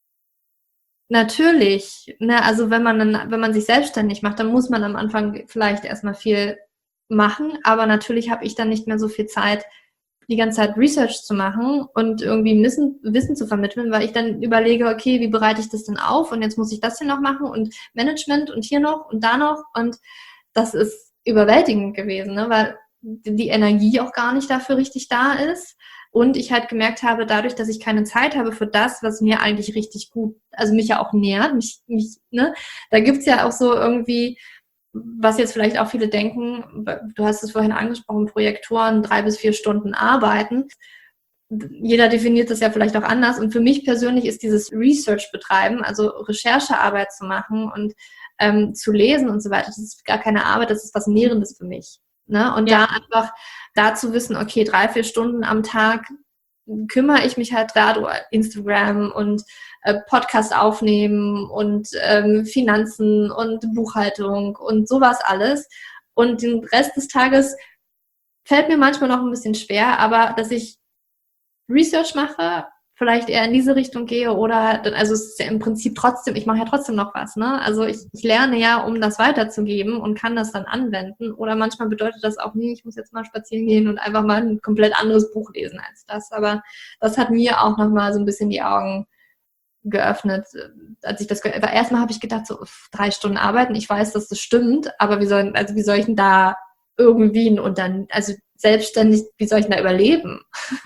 natürlich, ne, also wenn man sich selbstständig macht, dann muss man am Anfang vielleicht erstmal viel machen, aber natürlich habe ich dann nicht mehr so viel Zeit, die ganze Zeit Research zu machen und irgendwie Wissen zu vermitteln, weil ich dann überlege, okay, wie bereite ich das denn auf? Und jetzt muss ich das hier noch machen und Management und hier noch und da noch. Und das ist überwältigend gewesen, ne? Weil die Energie auch gar nicht dafür richtig da ist. Und ich halt gemerkt habe, dadurch, dass ich keine Zeit habe für das, was mir eigentlich richtig gut, also mich ja auch nährt, ne? Da gibt's ja auch so irgendwie, was jetzt vielleicht auch viele denken, du hast es vorhin angesprochen, Projektoren 3 bis 4 Stunden arbeiten. Jeder definiert das ja vielleicht auch anders. Und für mich persönlich ist dieses Research betreiben, also Recherchearbeit zu machen und zu lesen und so weiter, das ist gar keine Arbeit, das ist was Nährendes für mich. Ne? Und da einfach da zu wissen, okay, 3, 4 Stunden am Tag kümmere ich mich halt da, Instagram und Podcast aufnehmen und Finanzen und Buchhaltung und sowas alles. Und den Rest des Tages fällt mir manchmal noch ein bisschen schwer, aber dass ich Research mache, vielleicht eher in diese Richtung gehe oder, also es ist ja im Prinzip trotzdem, ich mache ja trotzdem noch was, ne? Also ich lerne ja, um das weiterzugeben und kann das dann anwenden oder manchmal bedeutet das auch, nee, ich muss jetzt mal spazieren gehen und einfach mal ein komplett anderes Buch lesen als das, aber das hat mir auch nochmal so ein bisschen die Augen geöffnet, als ich das, weil erstmal habe ich gedacht, so 3 Stunden arbeiten, ich weiß, dass das stimmt, aber wie soll ich denn da irgendwie und dann, also selbstständig, wie soll ich denn da überleben?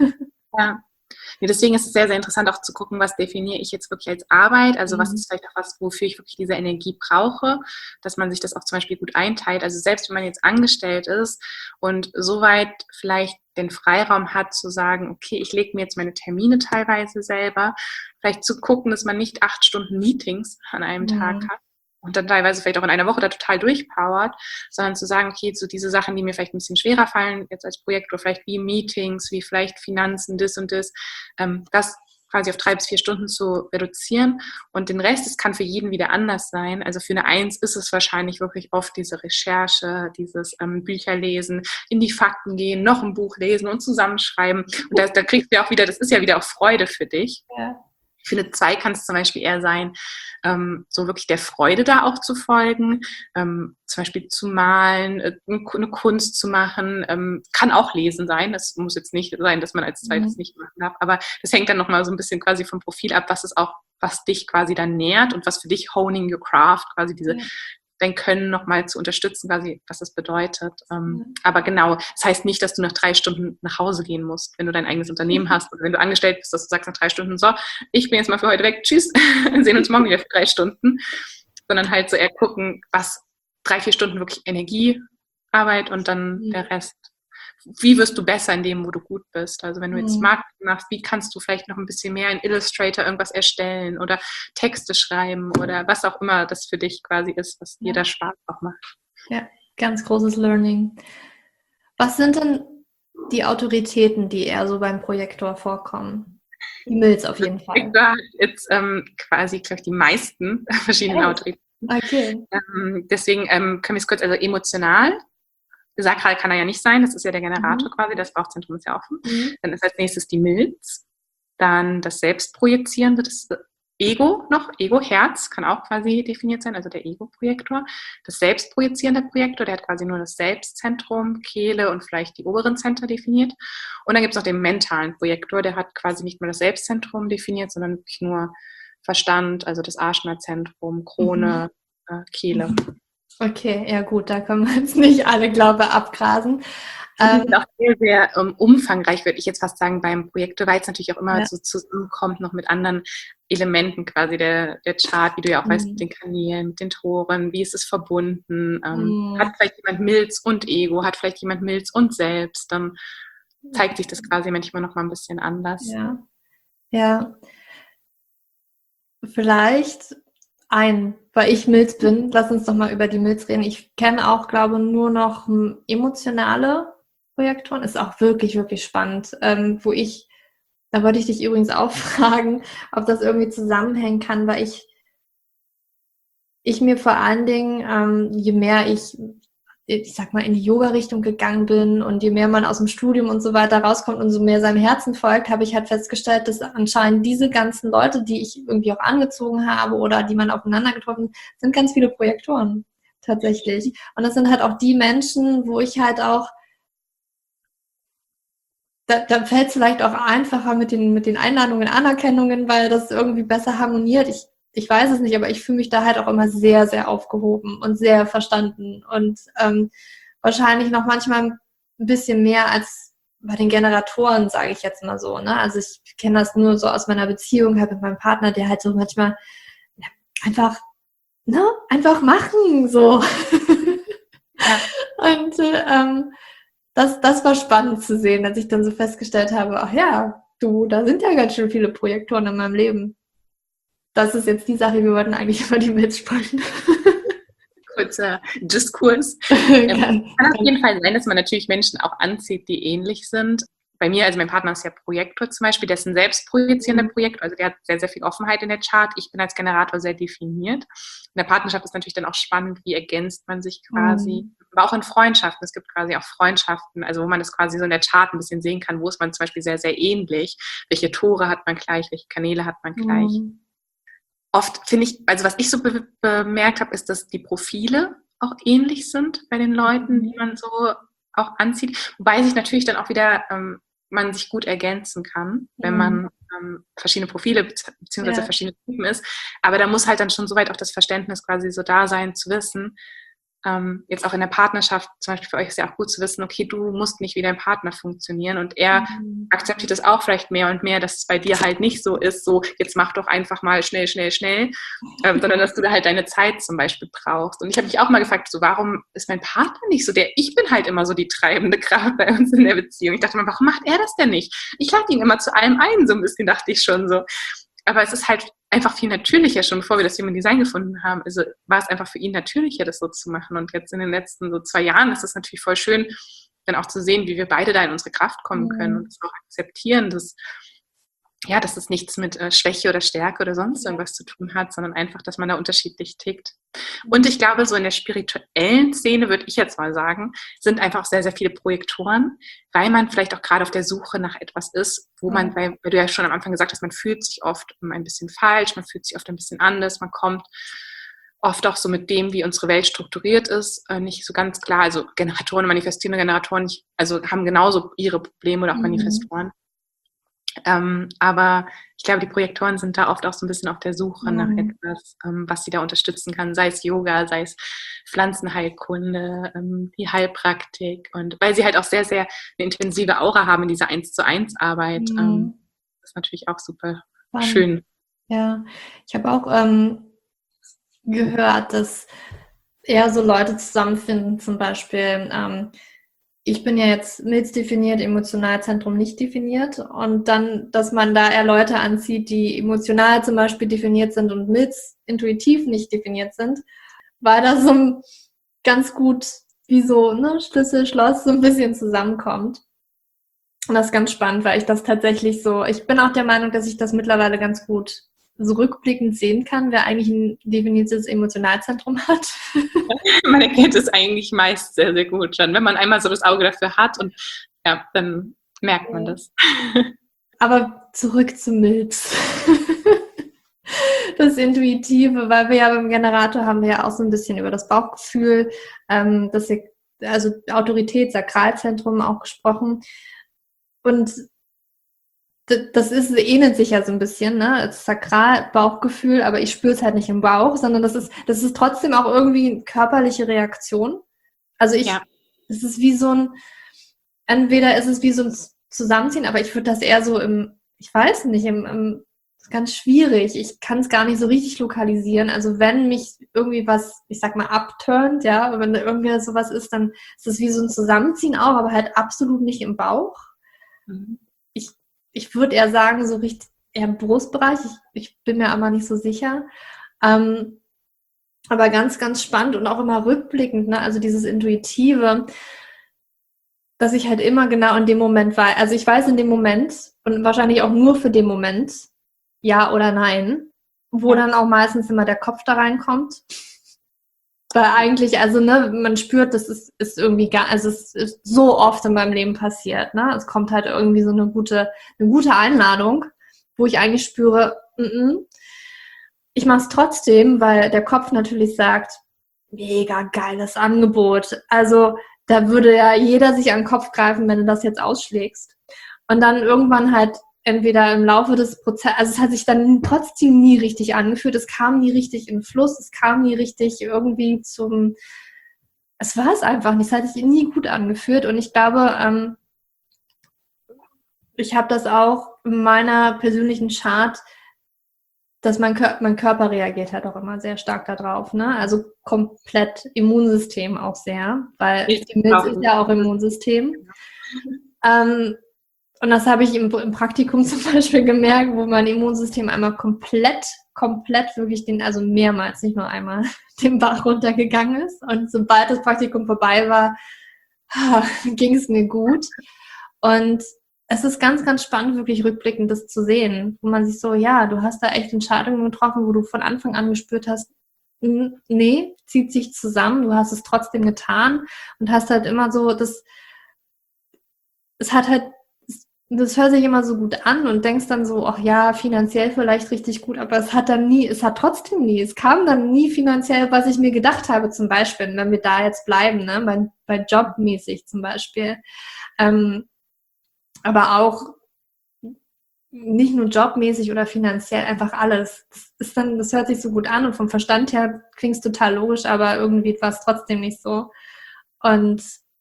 Ja. Ja, deswegen ist es sehr, sehr interessant auch zu gucken, was definiere ich jetzt wirklich als Arbeit, also was ist vielleicht auch was, wofür ich wirklich diese Energie brauche, dass man sich das auch zum Beispiel gut einteilt. Also selbst wenn man jetzt angestellt ist und soweit vielleicht den Freiraum hat zu sagen, okay, ich lege mir jetzt meine Termine teilweise selber, vielleicht zu gucken, dass man nicht 8 Stunden Meetings an einem Tag hat und dann teilweise vielleicht auch in einer Woche da total durchpowert, sondern zu sagen, okay, so diese Sachen, die mir vielleicht ein bisschen schwerer fallen, jetzt als Projektor, vielleicht wie Meetings, wie vielleicht Finanzen, das und das, das quasi auf 3 bis 4 Stunden zu reduzieren und den Rest, das kann für jeden wieder anders sein. Also für eine Eins ist es wahrscheinlich wirklich oft diese Recherche, dieses Bücher lesen, in die Fakten gehen, noch ein Buch lesen und zusammenschreiben. Und da kriegst du ja auch wieder, das ist ja wieder auch Freude für dich. Ja. Für eine 2 kann es zum Beispiel eher sein, so wirklich der Freude da auch zu folgen, zum Beispiel zu malen, eine Kunst zu machen, kann auch lesen sein, das muss jetzt nicht sein, dass man als zweites nicht machen darf, aber das hängt dann nochmal so ein bisschen quasi vom Profil ab, was dich quasi dann nährt und was für dich Honing Your Craft, quasi dein Können nochmal zu unterstützen, quasi, was das bedeutet. Aber genau, das heißt nicht, dass du nach 3 Stunden nach Hause gehen musst, wenn du dein eigenes Unternehmen hast oder wenn du angestellt bist, dass du sagst nach 3 Stunden, so, ich bin jetzt mal für heute weg, tschüss, sehen uns morgen wieder für 3 Stunden, sondern halt so eher gucken, was 3, 4 Stunden wirklich Energiearbeit und dann der Rest. Wie wirst du besser in dem, wo du gut bist? Also wenn du jetzt Marketing machst, wie kannst du vielleicht noch ein bisschen mehr in Illustrator irgendwas erstellen oder Texte schreiben oder was auch immer das für dich quasi ist, was dir da Spaß auch macht. Ja, ganz großes Learning. Was sind denn die Autoritäten, die eher so beim Projektor vorkommen? Die Mills auf jeden Fall. Projektor hat jetzt quasi, glaube ich, die meisten verschiedenen Autoritäten. Okay. Deswegen können wir es kurz, also emotional. Sakral kann er ja nicht sein, das ist ja der Generator quasi, das Bauchzentrum ist ja offen. Dann ist als nächstes die Milz, dann das Selbstprojizierende, das Ego noch, Ego-Herz kann auch quasi definiert sein, also der Ego-Projektor. Das selbstprojizierende Projektor, der hat quasi nur das Selbstzentrum, Kehle und vielleicht die oberen Zentren definiert. Und dann gibt es noch den mentalen Projektor, der hat quasi nicht mehr das Selbstzentrum definiert, sondern wirklich nur Verstand, also das Ajna-Zentrum, Krone, Kehle. Okay, ja gut, da können wir jetzt nicht alle, glaube ich, abgrasen. Die sind auch sehr, sehr umfangreich, würde ich jetzt fast sagen, beim Projektor, weil es natürlich auch immer so zusammenkommt, noch mit anderen Elementen quasi der Chart, wie du ja auch weißt, mit den Kanälen, mit den Toren, wie ist es verbunden, hat vielleicht jemand Milz und Ego, hat vielleicht jemand Milz und Selbst, dann zeigt sich das quasi manchmal noch mal ein bisschen anders. Ja. Vielleicht weil ich Milz bin, lass uns doch mal über die Milz reden. Ich kenne auch, glaube nur noch emotionale Projektoren. Ist auch wirklich, wirklich spannend, wo ich Da wollte ich dich übrigens auch fragen, ob das irgendwie zusammenhängen kann, weil ich mir vor allen Dingen, je mehr ich sag mal, in die Yoga-Richtung gegangen bin und je mehr man aus dem Studium und so weiter rauskommt und so mehr seinem Herzen folgt, habe ich halt festgestellt, dass anscheinend diese ganzen Leute, die ich irgendwie auch angezogen habe oder die man aufeinander getroffen, sind ganz viele Projektoren tatsächlich. Und das sind halt auch die Menschen, wo ich halt auch, da fällt es vielleicht auch einfacher mit den Einladungen, Anerkennungen, weil das irgendwie besser harmoniert. Ich weiß es nicht, aber ich fühle mich da halt auch immer sehr, sehr aufgehoben und sehr verstanden und wahrscheinlich noch manchmal ein bisschen mehr als bei den Generatoren, sage ich jetzt mal so. Ne? Also ich kenne das nur so aus meiner Beziehung halt mit meinem Partner, der halt so manchmal ja, einfach, ne, einfach machen so. Ja. Und das war spannend zu sehen, als ich dann so festgestellt habe, ach ja, da sind ja ganz schön viele Projektoren in meinem Leben. Das ist jetzt die Sache, wir wollten eigentlich über die Milz sprechen. Kurzer Diskurs. Kann auf jeden Fall sein, dass man natürlich Menschen auch anzieht, die ähnlich sind. Bei mir, also mein Partner ist ja Projektor zum Beispiel, der ist ein selbstprojizierender Projektor, also der hat sehr, sehr viel Offenheit in der Chart. Ich bin als Generator sehr definiert. In der Partnerschaft ist natürlich dann auch spannend, wie ergänzt man sich quasi, aber auch in Freundschaften. Es gibt quasi auch Freundschaften, also wo man das quasi so in der Chart ein bisschen sehen kann, wo ist man zum Beispiel sehr, sehr ähnlich. Welche Tore hat man gleich, welche Kanäle hat man gleich. Oft finde ich, also was ich so bemerkt habe, ist, dass die Profile auch ähnlich sind bei den Leuten, die man so auch anzieht. Wobei sich natürlich dann auch wieder man sich gut ergänzen kann, wenn man verschiedene Profile beziehungsweise verschiedene Typen ist. Aber da muss halt dann schon soweit auch das Verständnis quasi so da sein, zu wissen, jetzt auch in der Partnerschaft, zum Beispiel für euch ist ja auch gut zu wissen, okay, du musst nicht wie dein Partner funktionieren und er akzeptiert das auch vielleicht mehr und mehr, dass es bei dir halt nicht so ist, so jetzt mach doch einfach mal schnell, schnell, schnell, sondern dass du da halt deine Zeit zum Beispiel brauchst. Und ich habe mich auch mal gefragt, so warum ist mein Partner nicht so ich bin halt immer so die treibende Kraft bei uns in der Beziehung. Ich dachte mir, warum macht er das denn nicht? Ich lade ihn immer zu allem ein, so ein bisschen dachte ich schon so. Aber es ist halt einfach viel natürlicher, schon bevor wir das Human Design gefunden haben. Also war es einfach für ihn natürlicher, das so zu machen. Und jetzt in den letzten so 2 Jahren ist es natürlich voll schön, dann auch zu sehen, wie wir beide da in unsere Kraft kommen können und es auch akzeptieren, dass es nichts mit Schwäche oder Stärke oder sonst irgendwas zu tun hat, sondern einfach, dass man da unterschiedlich tickt. Und ich glaube, so in der spirituellen Szene, würde ich jetzt mal sagen, sind einfach auch sehr, sehr viele Projektoren, weil man vielleicht auch gerade auf der Suche nach etwas ist, wo man, weil du ja schon am Anfang gesagt hast, man fühlt sich oft ein bisschen falsch, man fühlt sich oft ein bisschen anders, man kommt oft auch so mit dem, wie unsere Welt strukturiert ist, nicht so ganz klar. Also Generatoren, manifestierende Generatoren, also haben genauso ihre Probleme oder auch Manifestoren. Aber ich glaube, die Projektoren sind da oft auch so ein bisschen auf der Suche nach etwas, was sie da unterstützen kann, sei es Yoga, sei es Pflanzenheilkunde, die Heilpraktik und weil sie halt auch sehr, sehr eine intensive Aura haben in dieser 1:1 Arbeit. Das ist natürlich auch super schön. Ja, ich habe auch gehört, dass eher so Leute zusammenfinden, zum Beispiel ich bin ja jetzt Milz definiert, Emotionalzentrum nicht definiert und dann, dass man da eher Leute anzieht, die emotional zum Beispiel definiert sind und Milz intuitiv nicht definiert sind, weil das so ganz gut wie so Schlüssel, Schloss so ein bisschen zusammenkommt. Und das ist ganz spannend, weil ich das tatsächlich so, ich bin auch der Meinung, dass ich das mittlerweile ganz gut so rückblickend sehen kann, wer eigentlich ein definiertes Emotionalzentrum hat. Man erkennt es eigentlich meist sehr, sehr gut schon, wenn man einmal so das Auge dafür hat und ja, dann merkt man das. Aber zurück zu Milz. Das Intuitive, weil wir ja beim Generator haben wir ja auch so ein bisschen über das Bauchgefühl, also Autorität, Sakralzentrum auch gesprochen. Und das ähnelt sich ja so ein bisschen, ne? Das Sakral-Bauchgefühl, aber ich spüre es halt nicht im Bauch, sondern das ist trotzdem auch irgendwie eine körperliche Reaktion. Also es ist wie so entweder ist es wie so ein Zusammenziehen, aber ich würde das eher so ich weiß nicht, ist ganz schwierig. Ich kann es gar nicht so richtig lokalisieren. Also wenn mich irgendwie was, ich sag mal, upturnt, ja, wenn da irgendwie sowas ist, dann ist es wie so ein Zusammenziehen auch, aber halt absolut nicht im Bauch. Ich würde eher sagen, so richtig eher im Brustbereich. Ich bin mir aber nicht so sicher. Aber ganz, ganz spannend und auch immer rückblickend, ne? Also dieses Intuitive. dass ich halt immer genau in dem Moment war. Also ich weiß in dem Moment und wahrscheinlich auch nur für den Moment, ja oder nein, wo Ja. dann auch meistens immer der Kopf da reinkommt. Weil eigentlich, also ne, man spürt, das ist irgendwie gar, also es ist so oft in meinem Leben passiert, ne? Es kommt halt irgendwie so eine gute Einladung, wo ich eigentlich spüre, ich mache es trotzdem, weil der Kopf natürlich sagt, mega geiles Angebot. Also da würde ja jeder sich an den Kopf greifen, wenn du das jetzt ausschlägst. Und dann irgendwann halt entweder im Laufe des Prozesses, also es hat sich dann trotzdem nie richtig angefühlt, es kam nie richtig in Fluss, es kam nie richtig irgendwie es war es einfach nicht, es hat sich nie gut angefühlt und ich glaube, ich habe das auch in meiner persönlichen Chart, dass mein Körper reagiert halt auch immer sehr stark darauf, ne? Also komplett Immunsystem auch sehr, weil die Milz ist ja auch Immunsystem. Und das habe ich im Praktikum zum Beispiel gemerkt, wo mein Immunsystem einmal komplett wirklich also mehrmals, nicht nur einmal, den Bach runtergegangen ist. Und sobald das Praktikum vorbei war, ging es mir gut. Und es ist ganz, ganz spannend, wirklich rückblickend das zu sehen, wo man sich so, ja, du hast da echt Entscheidungen getroffen, wo du von Anfang an gespürt hast, nee, zieht sich zusammen, du hast es trotzdem getan und hast halt immer so das hört sich immer so gut an und denkst dann so, ach ja, finanziell vielleicht richtig gut, aber es hat trotzdem nie, es kam dann nie finanziell, was ich mir gedacht habe, zum Beispiel, wenn wir da jetzt bleiben, ne, bei jobmäßig zum Beispiel. Aber auch nicht nur jobmäßig oder finanziell, einfach alles. Das hört sich so gut an und vom Verstand her klingt es total logisch, aber irgendwie war es trotzdem nicht so. Und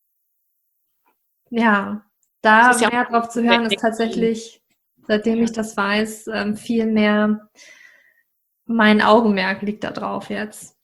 ja, da Das ist ja mehr drauf zu hören, ist tatsächlich, seitdem ich das weiß, viel mehr mein Augenmerk liegt da drauf jetzt.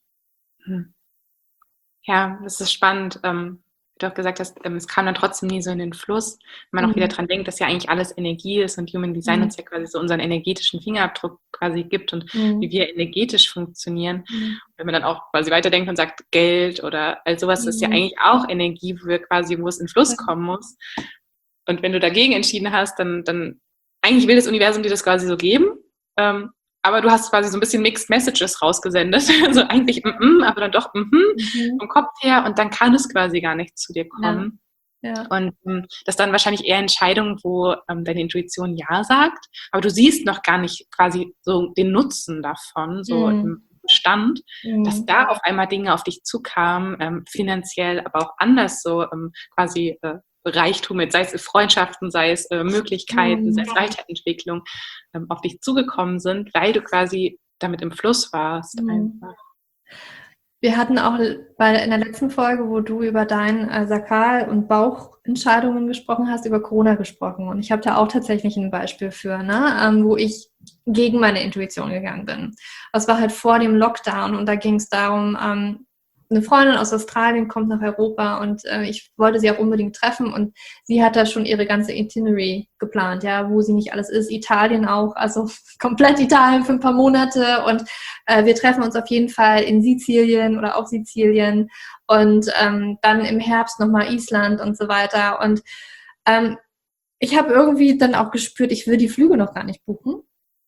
Ja, das ist spannend. Wie du auch gesagt hast, es kam dann trotzdem nie so in den Fluss. Wenn man auch wieder dran denkt, dass ja eigentlich alles Energie ist und Human Design uns ja quasi so unseren energetischen Fingerabdruck quasi gibt und wie wir energetisch funktionieren. Wenn man dann auch quasi weiterdenkt und sagt, Geld oder all sowas ist ja eigentlich auch Energie, wo es in Fluss kommen muss. Und wenn du dagegen entschieden hast, dann eigentlich will das Universum dir das quasi so geben. Aber du hast quasi so ein bisschen Mixed Messages rausgesendet. Also eigentlich aber dann doch vom Kopf her und dann kann es quasi gar nicht zu dir kommen. Ja. Und das dann wahrscheinlich eher Entscheidungen, wo deine Intuition Ja sagt, aber du siehst noch gar nicht quasi so den Nutzen davon, so im Stand, dass da auf einmal Dinge auf dich zukamen, finanziell, aber auch anders so quasi Reichtum, sei es Freundschaften, sei es Möglichkeiten, sei es Weiterentwicklung, auf dich zugekommen sind, weil du quasi damit im Fluss warst. Einfach. Wir hatten auch in der letzten Folge, wo du über dein Sakral- und Bauchentscheidungen gesprochen hast, über Corona gesprochen. Und ich habe da auch tatsächlich ein Beispiel für, ne? Wo ich gegen meine Intuition gegangen bin. Das war halt vor dem Lockdown und da ging es darum, eine Freundin aus Australien kommt nach Europa und ich wollte sie auch unbedingt treffen und sie hat da schon ihre ganze Itinerary geplant, ja, wo sie nicht alles ist. Italien auch, also komplett Italien für ein paar Monate und wir treffen uns auf jeden Fall in Sizilien oder auf Sizilien und dann im Herbst nochmal Island und so weiter und ich habe irgendwie dann auch gespürt, ich will die Flüge noch gar nicht buchen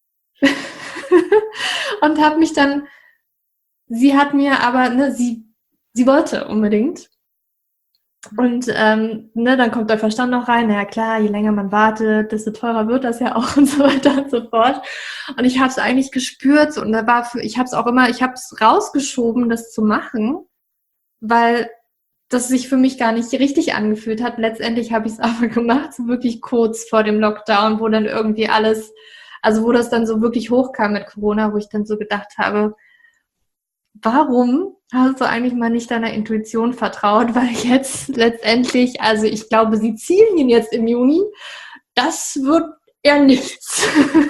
und habe mich dann, sie hat mir aber, ne, sie wollte unbedingt. Und dann kommt der Verstand noch rein, naja klar, je länger man wartet, desto teurer wird das ja auch und so weiter und so fort. Und ich habe es eigentlich gespürt und ich habe es rausgeschoben, das zu machen, weil das sich für mich gar nicht richtig angefühlt hat. Letztendlich habe ich es aber gemacht, so wirklich kurz vor dem Lockdown, wo dann irgendwie alles, also wo das dann so wirklich hochkam mit Corona, wo ich dann so gedacht habe, warum hast du eigentlich mal nicht deiner Intuition vertraut? Weil jetzt letztendlich, also ich glaube, Sizilien jetzt im Juni, das wird eher nichts.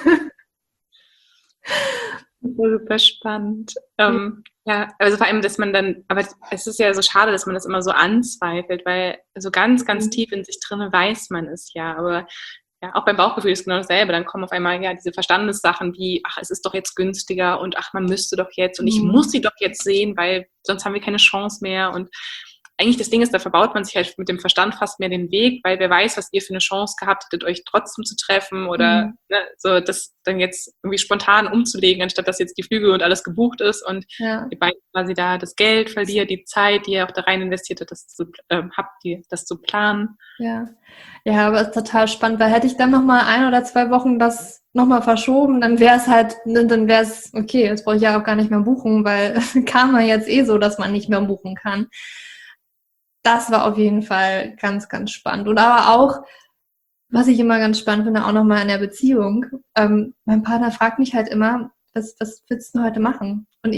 Super spannend. Ja, also vor allem, dass man dann, aber es ist ja so schade, dass man das immer so anzweifelt, weil so ganz, ganz tief in sich drin weiß man es ja, aber ja, auch beim Bauchgefühl ist genau dasselbe. Dann kommen auf einmal ja diese Verstandessachen wie, ach, es ist doch jetzt günstiger und ach, man müsste doch jetzt und ich muss sie doch jetzt sehen, weil sonst haben wir keine Chance mehr. Und eigentlich das Ding ist, da verbaut man sich halt mit dem Verstand fast mehr den Weg, weil wer weiß, was ihr für eine Chance gehabt hättet, euch trotzdem zu treffen oder ne, so das dann jetzt irgendwie spontan umzulegen, anstatt dass jetzt die Flüge und alles gebucht ist und ihr beide quasi da das Geld verliert, die Zeit, die ihr auch da rein investiert habt, das zu planen. Ja, aber es ist total spannend, weil hätte ich dann nochmal 1 oder 2 Wochen das nochmal verschoben, dann wäre es okay, jetzt brauche ich ja auch gar nicht mehr buchen, weil kam ja jetzt so, dass man nicht mehr buchen kann. Das war auf jeden Fall ganz, ganz spannend. Und aber auch, was ich immer ganz spannend finde, auch nochmal in der Beziehung, mein Partner fragt mich halt immer, was willst du heute machen? Und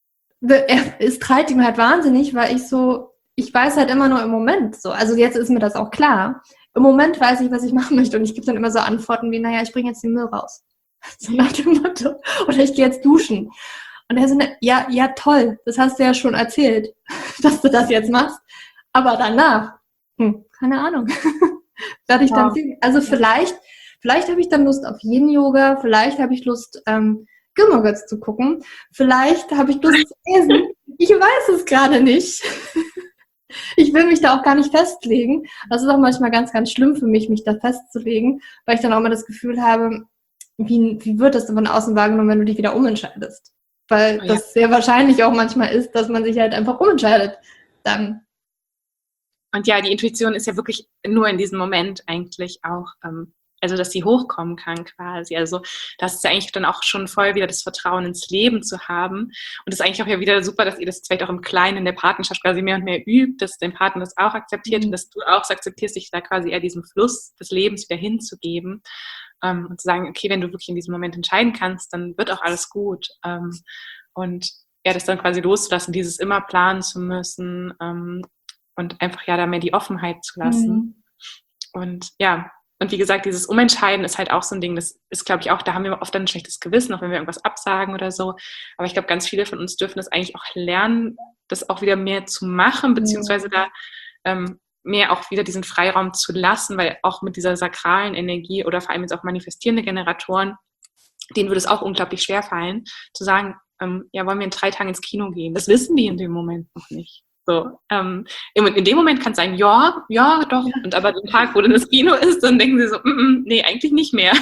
es treibt ihm halt wahnsinnig, weil ich weiß halt immer nur im Moment so. Also jetzt ist mir das auch klar. Im Moment weiß ich, was ich machen möchte. Und ich gebe dann immer so Antworten wie, naja, ich bringe jetzt den Müll raus. So nach dem Motto. Oder ich gehe jetzt duschen. Und er so, ja, toll. Das hast du ja schon erzählt, dass du das jetzt machst. Aber danach, keine Ahnung. Werde ich dann sehen. Also vielleicht habe ich dann Lust auf Yin-Yoga. Vielleicht habe ich Lust, Gilmore Girls zu gucken. Vielleicht habe ich Lust zu lesen. Ich weiß es gerade nicht. Ich will mich da auch gar nicht festlegen. Das ist auch manchmal ganz, ganz schlimm für mich da festzulegen, weil ich dann auch immer das Gefühl habe, wie wird das von außen wahrgenommen, wenn du dich wieder umentscheidest? Weil das sehr wahrscheinlich auch manchmal ist, dass man sich halt einfach umentscheidet. Dann. Und ja, die Intuition ist ja wirklich nur in diesem Moment eigentlich auch, also dass sie hochkommen kann quasi. Also das ist ja eigentlich dann auch schon voll wieder das Vertrauen ins Leben zu haben. Und das ist eigentlich auch ja wieder super, dass ihr das vielleicht auch im Kleinen in der Partnerschaft quasi mehr und mehr übt, dass dein Partner das auch akzeptiert und dass du auch akzeptierst, dich da quasi eher diesem Fluss des Lebens wieder hinzugeben und zu sagen, okay, wenn du wirklich in diesem Moment entscheiden kannst, dann wird auch alles gut. Und ja, das dann quasi loszulassen, dieses immer planen zu müssen und einfach ja da mehr die Offenheit zu lassen. Und ja, und wie gesagt, dieses Umentscheiden ist halt auch so ein Ding, das ist, glaube ich, auch, da haben wir oft dann ein schlechtes Gewissen, auch wenn wir irgendwas absagen oder so. Aber ich glaube, ganz viele von uns dürfen das eigentlich auch lernen, das auch wieder mehr zu machen, beziehungsweise da mehr auch wieder diesen Freiraum zu lassen, weil auch mit dieser sakralen Energie oder vor allem jetzt auch manifestierende Generatoren, denen würde es auch unglaublich schwer fallen, zu sagen, ja, wollen wir in 3 Tagen ins Kino gehen? Das wissen die in dem Moment noch nicht. So, in dem Moment kann es sein, ja, doch. Und aber den Tag, wo dann das Kino ist, dann denken sie so, nee, eigentlich nicht mehr.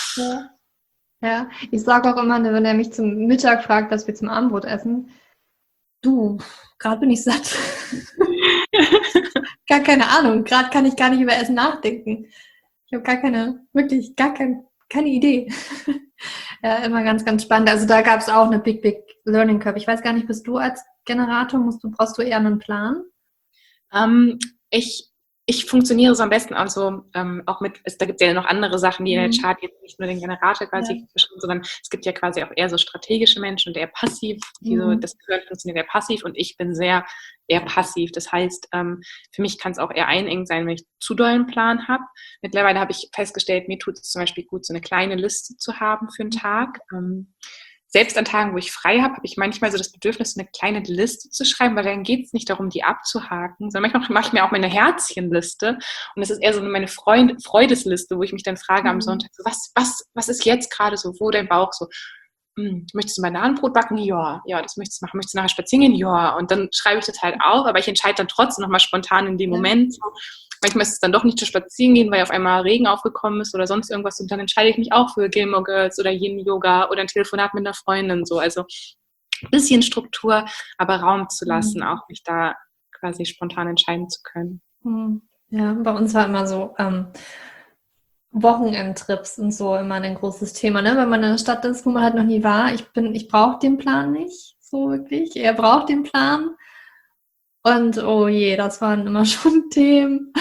Ja, ich sage auch immer, wenn er mich zum Mittag fragt, dass wir zum Abendbrot essen, du, gerade bin ich satt. Gar keine Ahnung, gerade kann ich gar nicht über Essen nachdenken. Ich habe keine Idee. Ja, immer ganz, ganz spannend. Also da gab es auch eine Big Learning Curve. Ich weiß gar nicht, bist du als Generator, brauchst du eher einen Plan? Ich funktioniere so am besten also auch da gibt es ja noch andere Sachen, die in der Chart jetzt nicht nur den Generator quasi beschreiben, sondern es gibt ja quasi auch eher so strategische Menschen und eher passiv, die so, das Gehirn funktioniert eher passiv und ich bin eher passiv. Das heißt, für mich kann es auch eher einengen sein, wenn ich zu doll einen Plan habe. Mittlerweile habe ich festgestellt, mir tut es zum Beispiel gut, so eine kleine Liste zu haben für einen Tag. Selbst an Tagen, wo ich frei habe, habe ich manchmal so das Bedürfnis, eine kleine Liste zu schreiben, weil dann geht es nicht darum, die abzuhaken, sondern manchmal mache ich mir auch meine Herzchenliste und das ist eher so meine Freudesliste, wo ich mich dann frage am Sonntag, so, was ist jetzt gerade so, wo dein Bauch so, möchtest du Bananenbrot backen? Ja, das möchtest du machen. Möchtest du nachher spazieren gehen? Ja. Und dann schreibe ich das halt auf, aber ich entscheide dann trotzdem nochmal spontan in dem Moment. Manchmal ist es dann doch nicht zu spazieren gehen, weil auf einmal Regen aufgekommen ist oder sonst irgendwas. Und dann entscheide ich mich auch für Gilmore Girls oder Yin-Yoga oder ein Telefonat mit einer Freundin. So. Also ein bisschen Struktur, aber Raum zu lassen, auch mich da quasi spontan entscheiden zu können. Ja, bei uns war immer so Wochenendtrips und so immer ein großes Thema, ne? Wenn man in einer Stadt ist, wo man halt noch nie war. Ich brauche den Plan nicht, so wirklich. Er braucht den Plan. Und oh je, das waren immer schon Themen.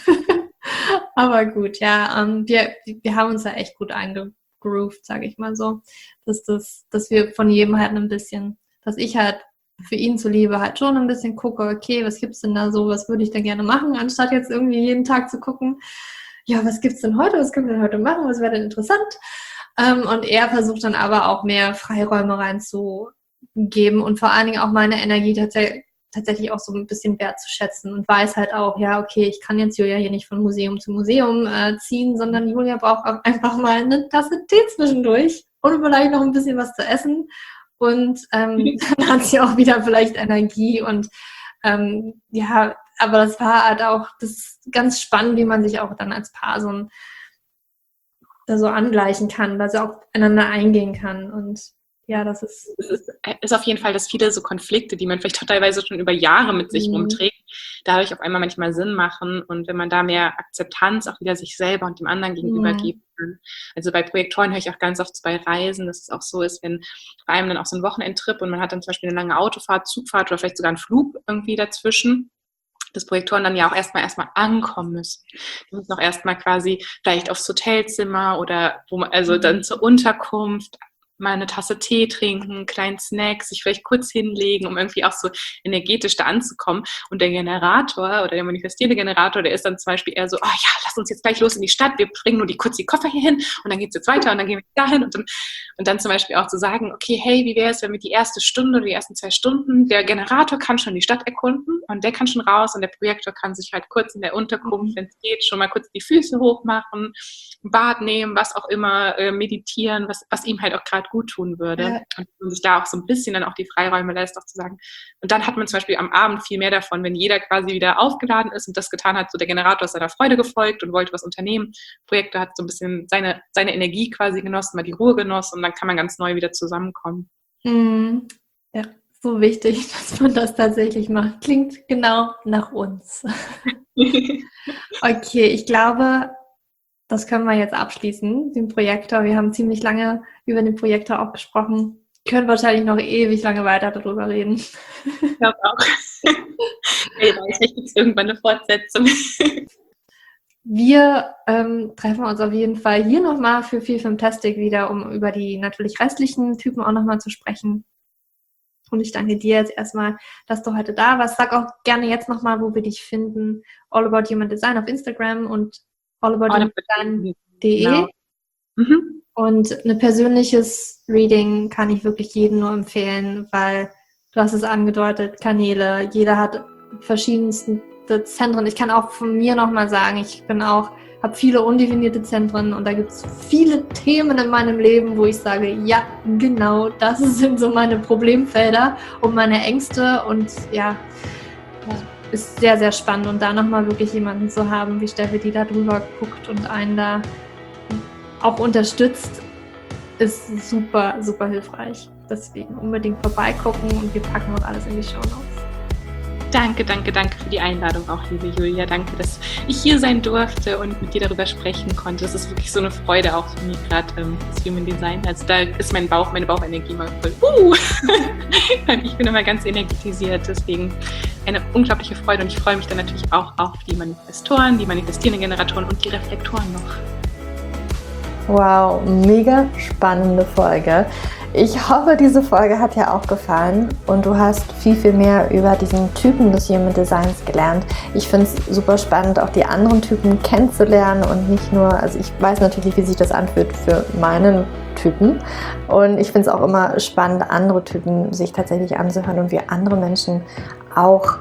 Aber gut, ja, wir haben uns ja echt gut eingegroovt, sage ich mal so. Dass wir von jedem halt ein bisschen, dass ich halt für ihn zuliebe halt schon ein bisschen gucke, okay, was gibt's denn da so, was würde ich denn gerne machen, anstatt jetzt irgendwie jeden Tag zu gucken, ja, was gibt's denn heute, was können wir denn heute machen, was wäre denn interessant? Und er versucht dann aber auch mehr Freiräume reinzugeben und vor allen Dingen auch meine Energie tatsächlich auch so ein bisschen wertzuschätzen und weiß halt auch, ja, okay, ich kann jetzt Julia hier nicht von Museum zu Museum ziehen, sondern Julia braucht auch einfach mal eine Tasse Tee zwischendurch und vielleicht noch ein bisschen was zu essen und dann hat sie auch wieder vielleicht Energie und ja, aber das war halt auch das ganz spannend, wie man sich auch dann als Paar da so angleichen kann, dass er auch einander eingehen kann. Und ja, das ist auf jeden Fall, dass viele so Konflikte, die man vielleicht teilweise schon über Jahre mit sich rumträgt, dadurch auf einmal manchmal Sinn machen. Und wenn man da mehr Akzeptanz auch wieder sich selber und dem anderen gegenüber geben kann. Also bei Projektoren höre ich auch ganz oft bei Reisen, dass es auch so ist, wenn bei einem dann auch so ein Wochenendtrip und man hat dann zum Beispiel eine lange Autofahrt, Zugfahrt oder vielleicht sogar einen Flug irgendwie dazwischen, dass Projektoren dann ja auch erstmal ankommen müssen. Die müssen auch erstmal quasi vielleicht aufs Hotelzimmer oder also dann zur Unterkunft mal eine Tasse Tee trinken, einen kleinen Snack, sich vielleicht kurz hinlegen, um irgendwie auch so energetisch da anzukommen. Und der Generator oder der manifestierende Generator, der ist dann zum Beispiel eher so, ja, lass uns jetzt gleich los in die Stadt, wir bringen nur kurz die Koffer hier hin und dann geht's jetzt weiter und dann gehen wir dahin und dann zum Beispiel auch zu sagen, okay, hey, wie wäre es, wenn wir die erste Stunde oder die ersten 2 Stunden, der Generator kann schon die Stadt erkunden und der kann schon raus und der Projektor kann sich halt kurz in der Unterkunft, wenn es geht, schon mal kurz die Füße hochmachen, ein Bad nehmen, was auch immer, meditieren, was ihm halt auch gerade gut tun würde. Ja. Und man sich da auch so ein bisschen dann auch die Freiräume lässt, auch zu sagen. Und dann hat man zum Beispiel am Abend viel mehr davon, wenn jeder quasi wieder aufgeladen ist und das getan hat, so der Generator ist seiner Freude gefolgt und wollte was unternehmen. Projektor hat so ein bisschen seine Energie quasi genossen, mal die Ruhe genossen und dann kann man ganz neu wieder zusammenkommen. Ja, so wichtig, dass man das tatsächlich macht. Klingt genau nach uns. Okay, ich glaube, das können wir jetzt abschließen, den Projektor. Wir haben ziemlich lange über den Projektor auch gesprochen. Wir können wahrscheinlich noch ewig lange weiter darüber reden. Ich glaube auch. Vielleicht gibt es irgendwann eine Fortsetzung. Wir treffen uns auf jeden Fall hier nochmal für Feel-Fantastic wieder, um über die natürlich restlichen Typen auch nochmal zu sprechen. Und ich danke dir jetzt erstmal, dass du heute da warst. Sag auch gerne jetzt nochmal, wo wir dich finden. All About Human Design auf Instagram und allabouthumandesign.de. Genau. Und ein persönliches Reading kann ich wirklich jedem nur empfehlen, weil du hast es angedeutet, Kanäle, jeder hat verschiedenste Zentren. Ich kann auch von mir nochmal sagen, ich habe viele undefinierte Zentren und da gibt es viele Themen in meinem Leben, wo ich sage, ja, genau, das sind so meine Problemfelder und meine Ängste und ja, ist sehr, sehr spannend und da nochmal wirklich jemanden zu haben, wie Steffi, die da drüber guckt und einen da auch unterstützt, ist super, super hilfreich. Deswegen unbedingt vorbeigucken und wir packen auch alles in die Shownotes. Danke für die Einladung auch, liebe Julia. Danke, dass ich hier sein durfte und mit dir darüber sprechen konnte. Das ist wirklich so eine Freude auch für mich, gerade das Human Design. Also da ist meine Bauchenergie mal voll. Ich bin immer ganz energetisiert, deswegen eine unglaubliche Freude und ich freue mich dann natürlich auch auf die Manifestoren, die manifestierenden Generatoren und die Reflektoren noch. Wow, mega spannende Folge. Ich hoffe, diese Folge hat dir auch gefallen und du hast viel, viel mehr über diesen Typen des Human Designs gelernt. Ich finde es super spannend, auch die anderen Typen kennenzulernen und nicht nur, also ich weiß natürlich, wie sich das anfühlt für meinen Typen und ich finde es auch immer spannend, andere Typen sich tatsächlich anzuhören und wie andere Menschen auch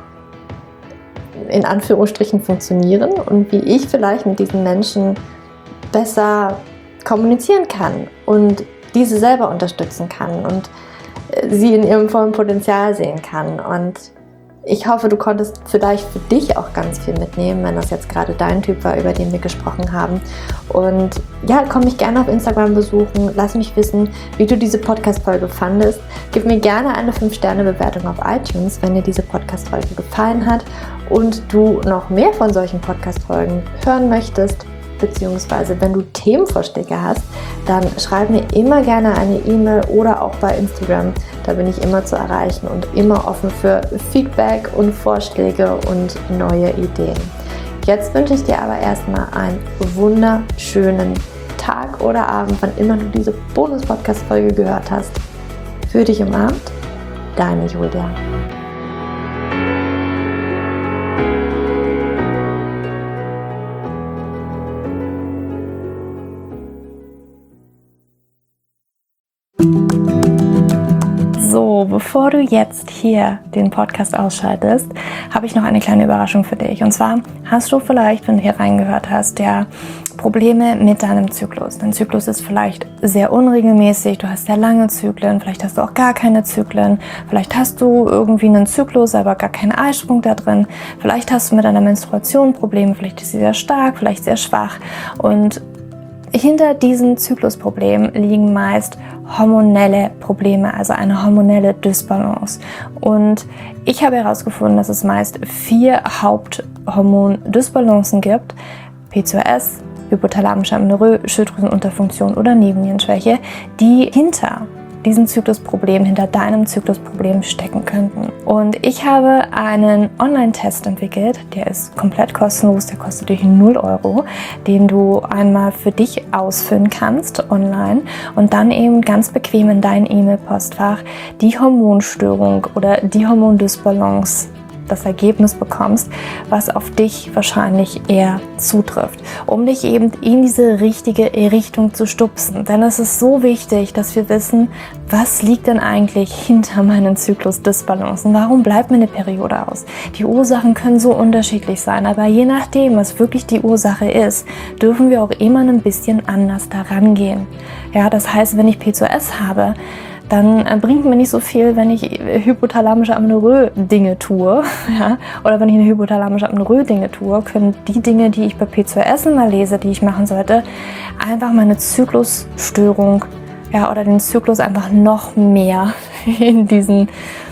in Anführungsstrichen funktionieren und wie ich vielleicht mit diesen Menschen besser kommunizieren kann und diese selber unterstützen kann und sie in ihrem vollen Potenzial sehen kann. Und ich hoffe, du konntest vielleicht für dich auch ganz viel mitnehmen, wenn das jetzt gerade dein Typ war, über den wir gesprochen haben. Und ja, komm mich gerne auf Instagram besuchen. Lass mich wissen, wie du diese Podcast-Folge fandest. Gib mir gerne eine 5-Sterne-Bewertung auf iTunes, wenn dir diese Podcast-Folge gefallen hat und du noch mehr von solchen Podcast-Folgen hören möchtest. Beziehungsweise wenn du Themenvorschläge hast, dann schreib mir immer gerne eine E-Mail oder auch bei Instagram. Da bin ich immer zu erreichen und immer offen für Feedback und Vorschläge und neue Ideen. Jetzt wünsche ich dir aber erstmal einen wunderschönen Tag oder Abend, wann immer du diese Bonus-Podcast-Folge gehört hast. Für dich umarmt, deine Julia. bevor du jetzt hier den Podcast ausschaltest, habe ich noch eine kleine Überraschung für dich. Und zwar hast du vielleicht, wenn du hier reingehört hast, ja Probleme mit deinem Zyklus. Dein Zyklus ist vielleicht sehr unregelmäßig, du hast sehr lange Zyklen, vielleicht hast du auch gar keine Zyklen, vielleicht hast du irgendwie einen Zyklus, aber gar keinen Eisprung da drin, vielleicht hast du mit deiner Menstruation Probleme, vielleicht ist sie sehr stark, vielleicht sehr schwach. Und hinter diesen Zyklusproblemen liegen meist hormonelle Probleme, also eine hormonelle Dysbalance. Und ich habe herausgefunden, dass es meist 4 Haupthormon-Dysbalancen gibt: PCOS, hypothalamische Amenorrhoe, Schilddrüsenunterfunktion oder Nebennierenschwäche, die hinter diesen Zyklusproblemen, hinter deinem Zyklusproblem stecken könnten. Und ich habe einen Online-Test entwickelt, der ist komplett kostenlos, der kostet dich 0 €, den du einmal für dich ausfüllen kannst online und dann eben ganz bequem in dein E-Mail-Postfach die Hormonstörung oder die Hormondysbalance, das Ergebnis bekommst, was auf dich wahrscheinlich eher zutrifft, um dich eben in diese richtige Richtung zu stupsen. Denn es ist so wichtig, dass wir wissen, was liegt denn eigentlich hinter meinen Zyklusdysbalancen? Warum bleibt mir eine Periode aus? Die Ursachen können so unterschiedlich sein, aber je nachdem, was wirklich die Ursache ist, dürfen wir auch immer ein bisschen anders daran gehen. Ja, das heißt, wenn ich PCOS habe, dann bringt mir nicht so viel, wenn ich hypothalamische Amenorrhoe Dinge tue, ja, oder wenn ich eine hypothalamische Amenorrhoe Dinge tue, können die Dinge, die ich bei PCOS immer lese, die ich machen sollte, einfach meine Zyklusstörung, ja, oder den Zyklus einfach noch mehr in diesen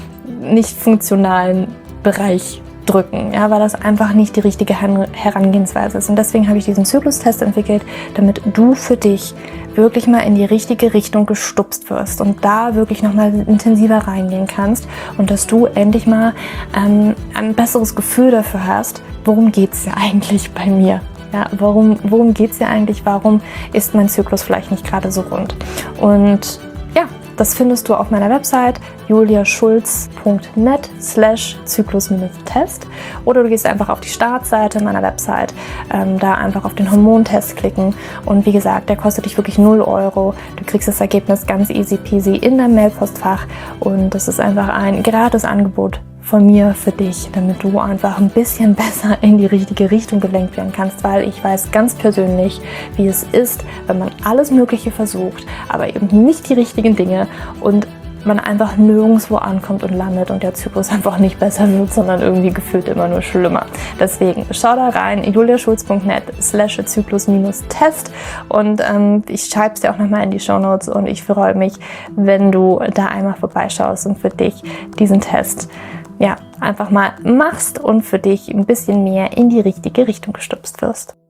nicht funktionalen Bereich drücken, ja, weil das einfach nicht die richtige Herangehensweise ist. Und deswegen habe ich diesen Zyklustest entwickelt, damit du für dich wirklich mal in die richtige Richtung gestupst wirst und da wirklich nochmal intensiver reingehen kannst und dass du endlich mal ein besseres Gefühl dafür hast, worum geht es ja eigentlich bei mir? Ja, worum geht es ja eigentlich? Warum ist mein Zyklus vielleicht nicht gerade so rund? Und ja, das findest du auf meiner Website juliaschulz.net/Zyklus-Test oder du gehst einfach auf die Startseite meiner Website, da einfach auf den Hormontest klicken und wie gesagt, der kostet dich wirklich 0 €. Du kriegst das Ergebnis ganz easy peasy in deinem Mailpostfach und das ist einfach ein gratis Angebot von mir für dich, damit du einfach ein bisschen besser in die richtige Richtung gelenkt werden kannst, weil ich weiß ganz persönlich, wie es ist, wenn man alles Mögliche versucht, aber eben nicht die richtigen Dinge und man einfach nirgendwo ankommt und landet und der Zyklus einfach nicht besser wird, sondern irgendwie gefühlt immer nur schlimmer. Deswegen schau da rein, juliaschulz.net/Zyklus-Test und ich schreibe es dir auch nochmal in die Shownotes und ich freue mich, wenn du da einmal vorbeischaust und für dich diesen Test einfach mal machst und für dich ein bisschen mehr in die richtige Richtung gestupst wirst.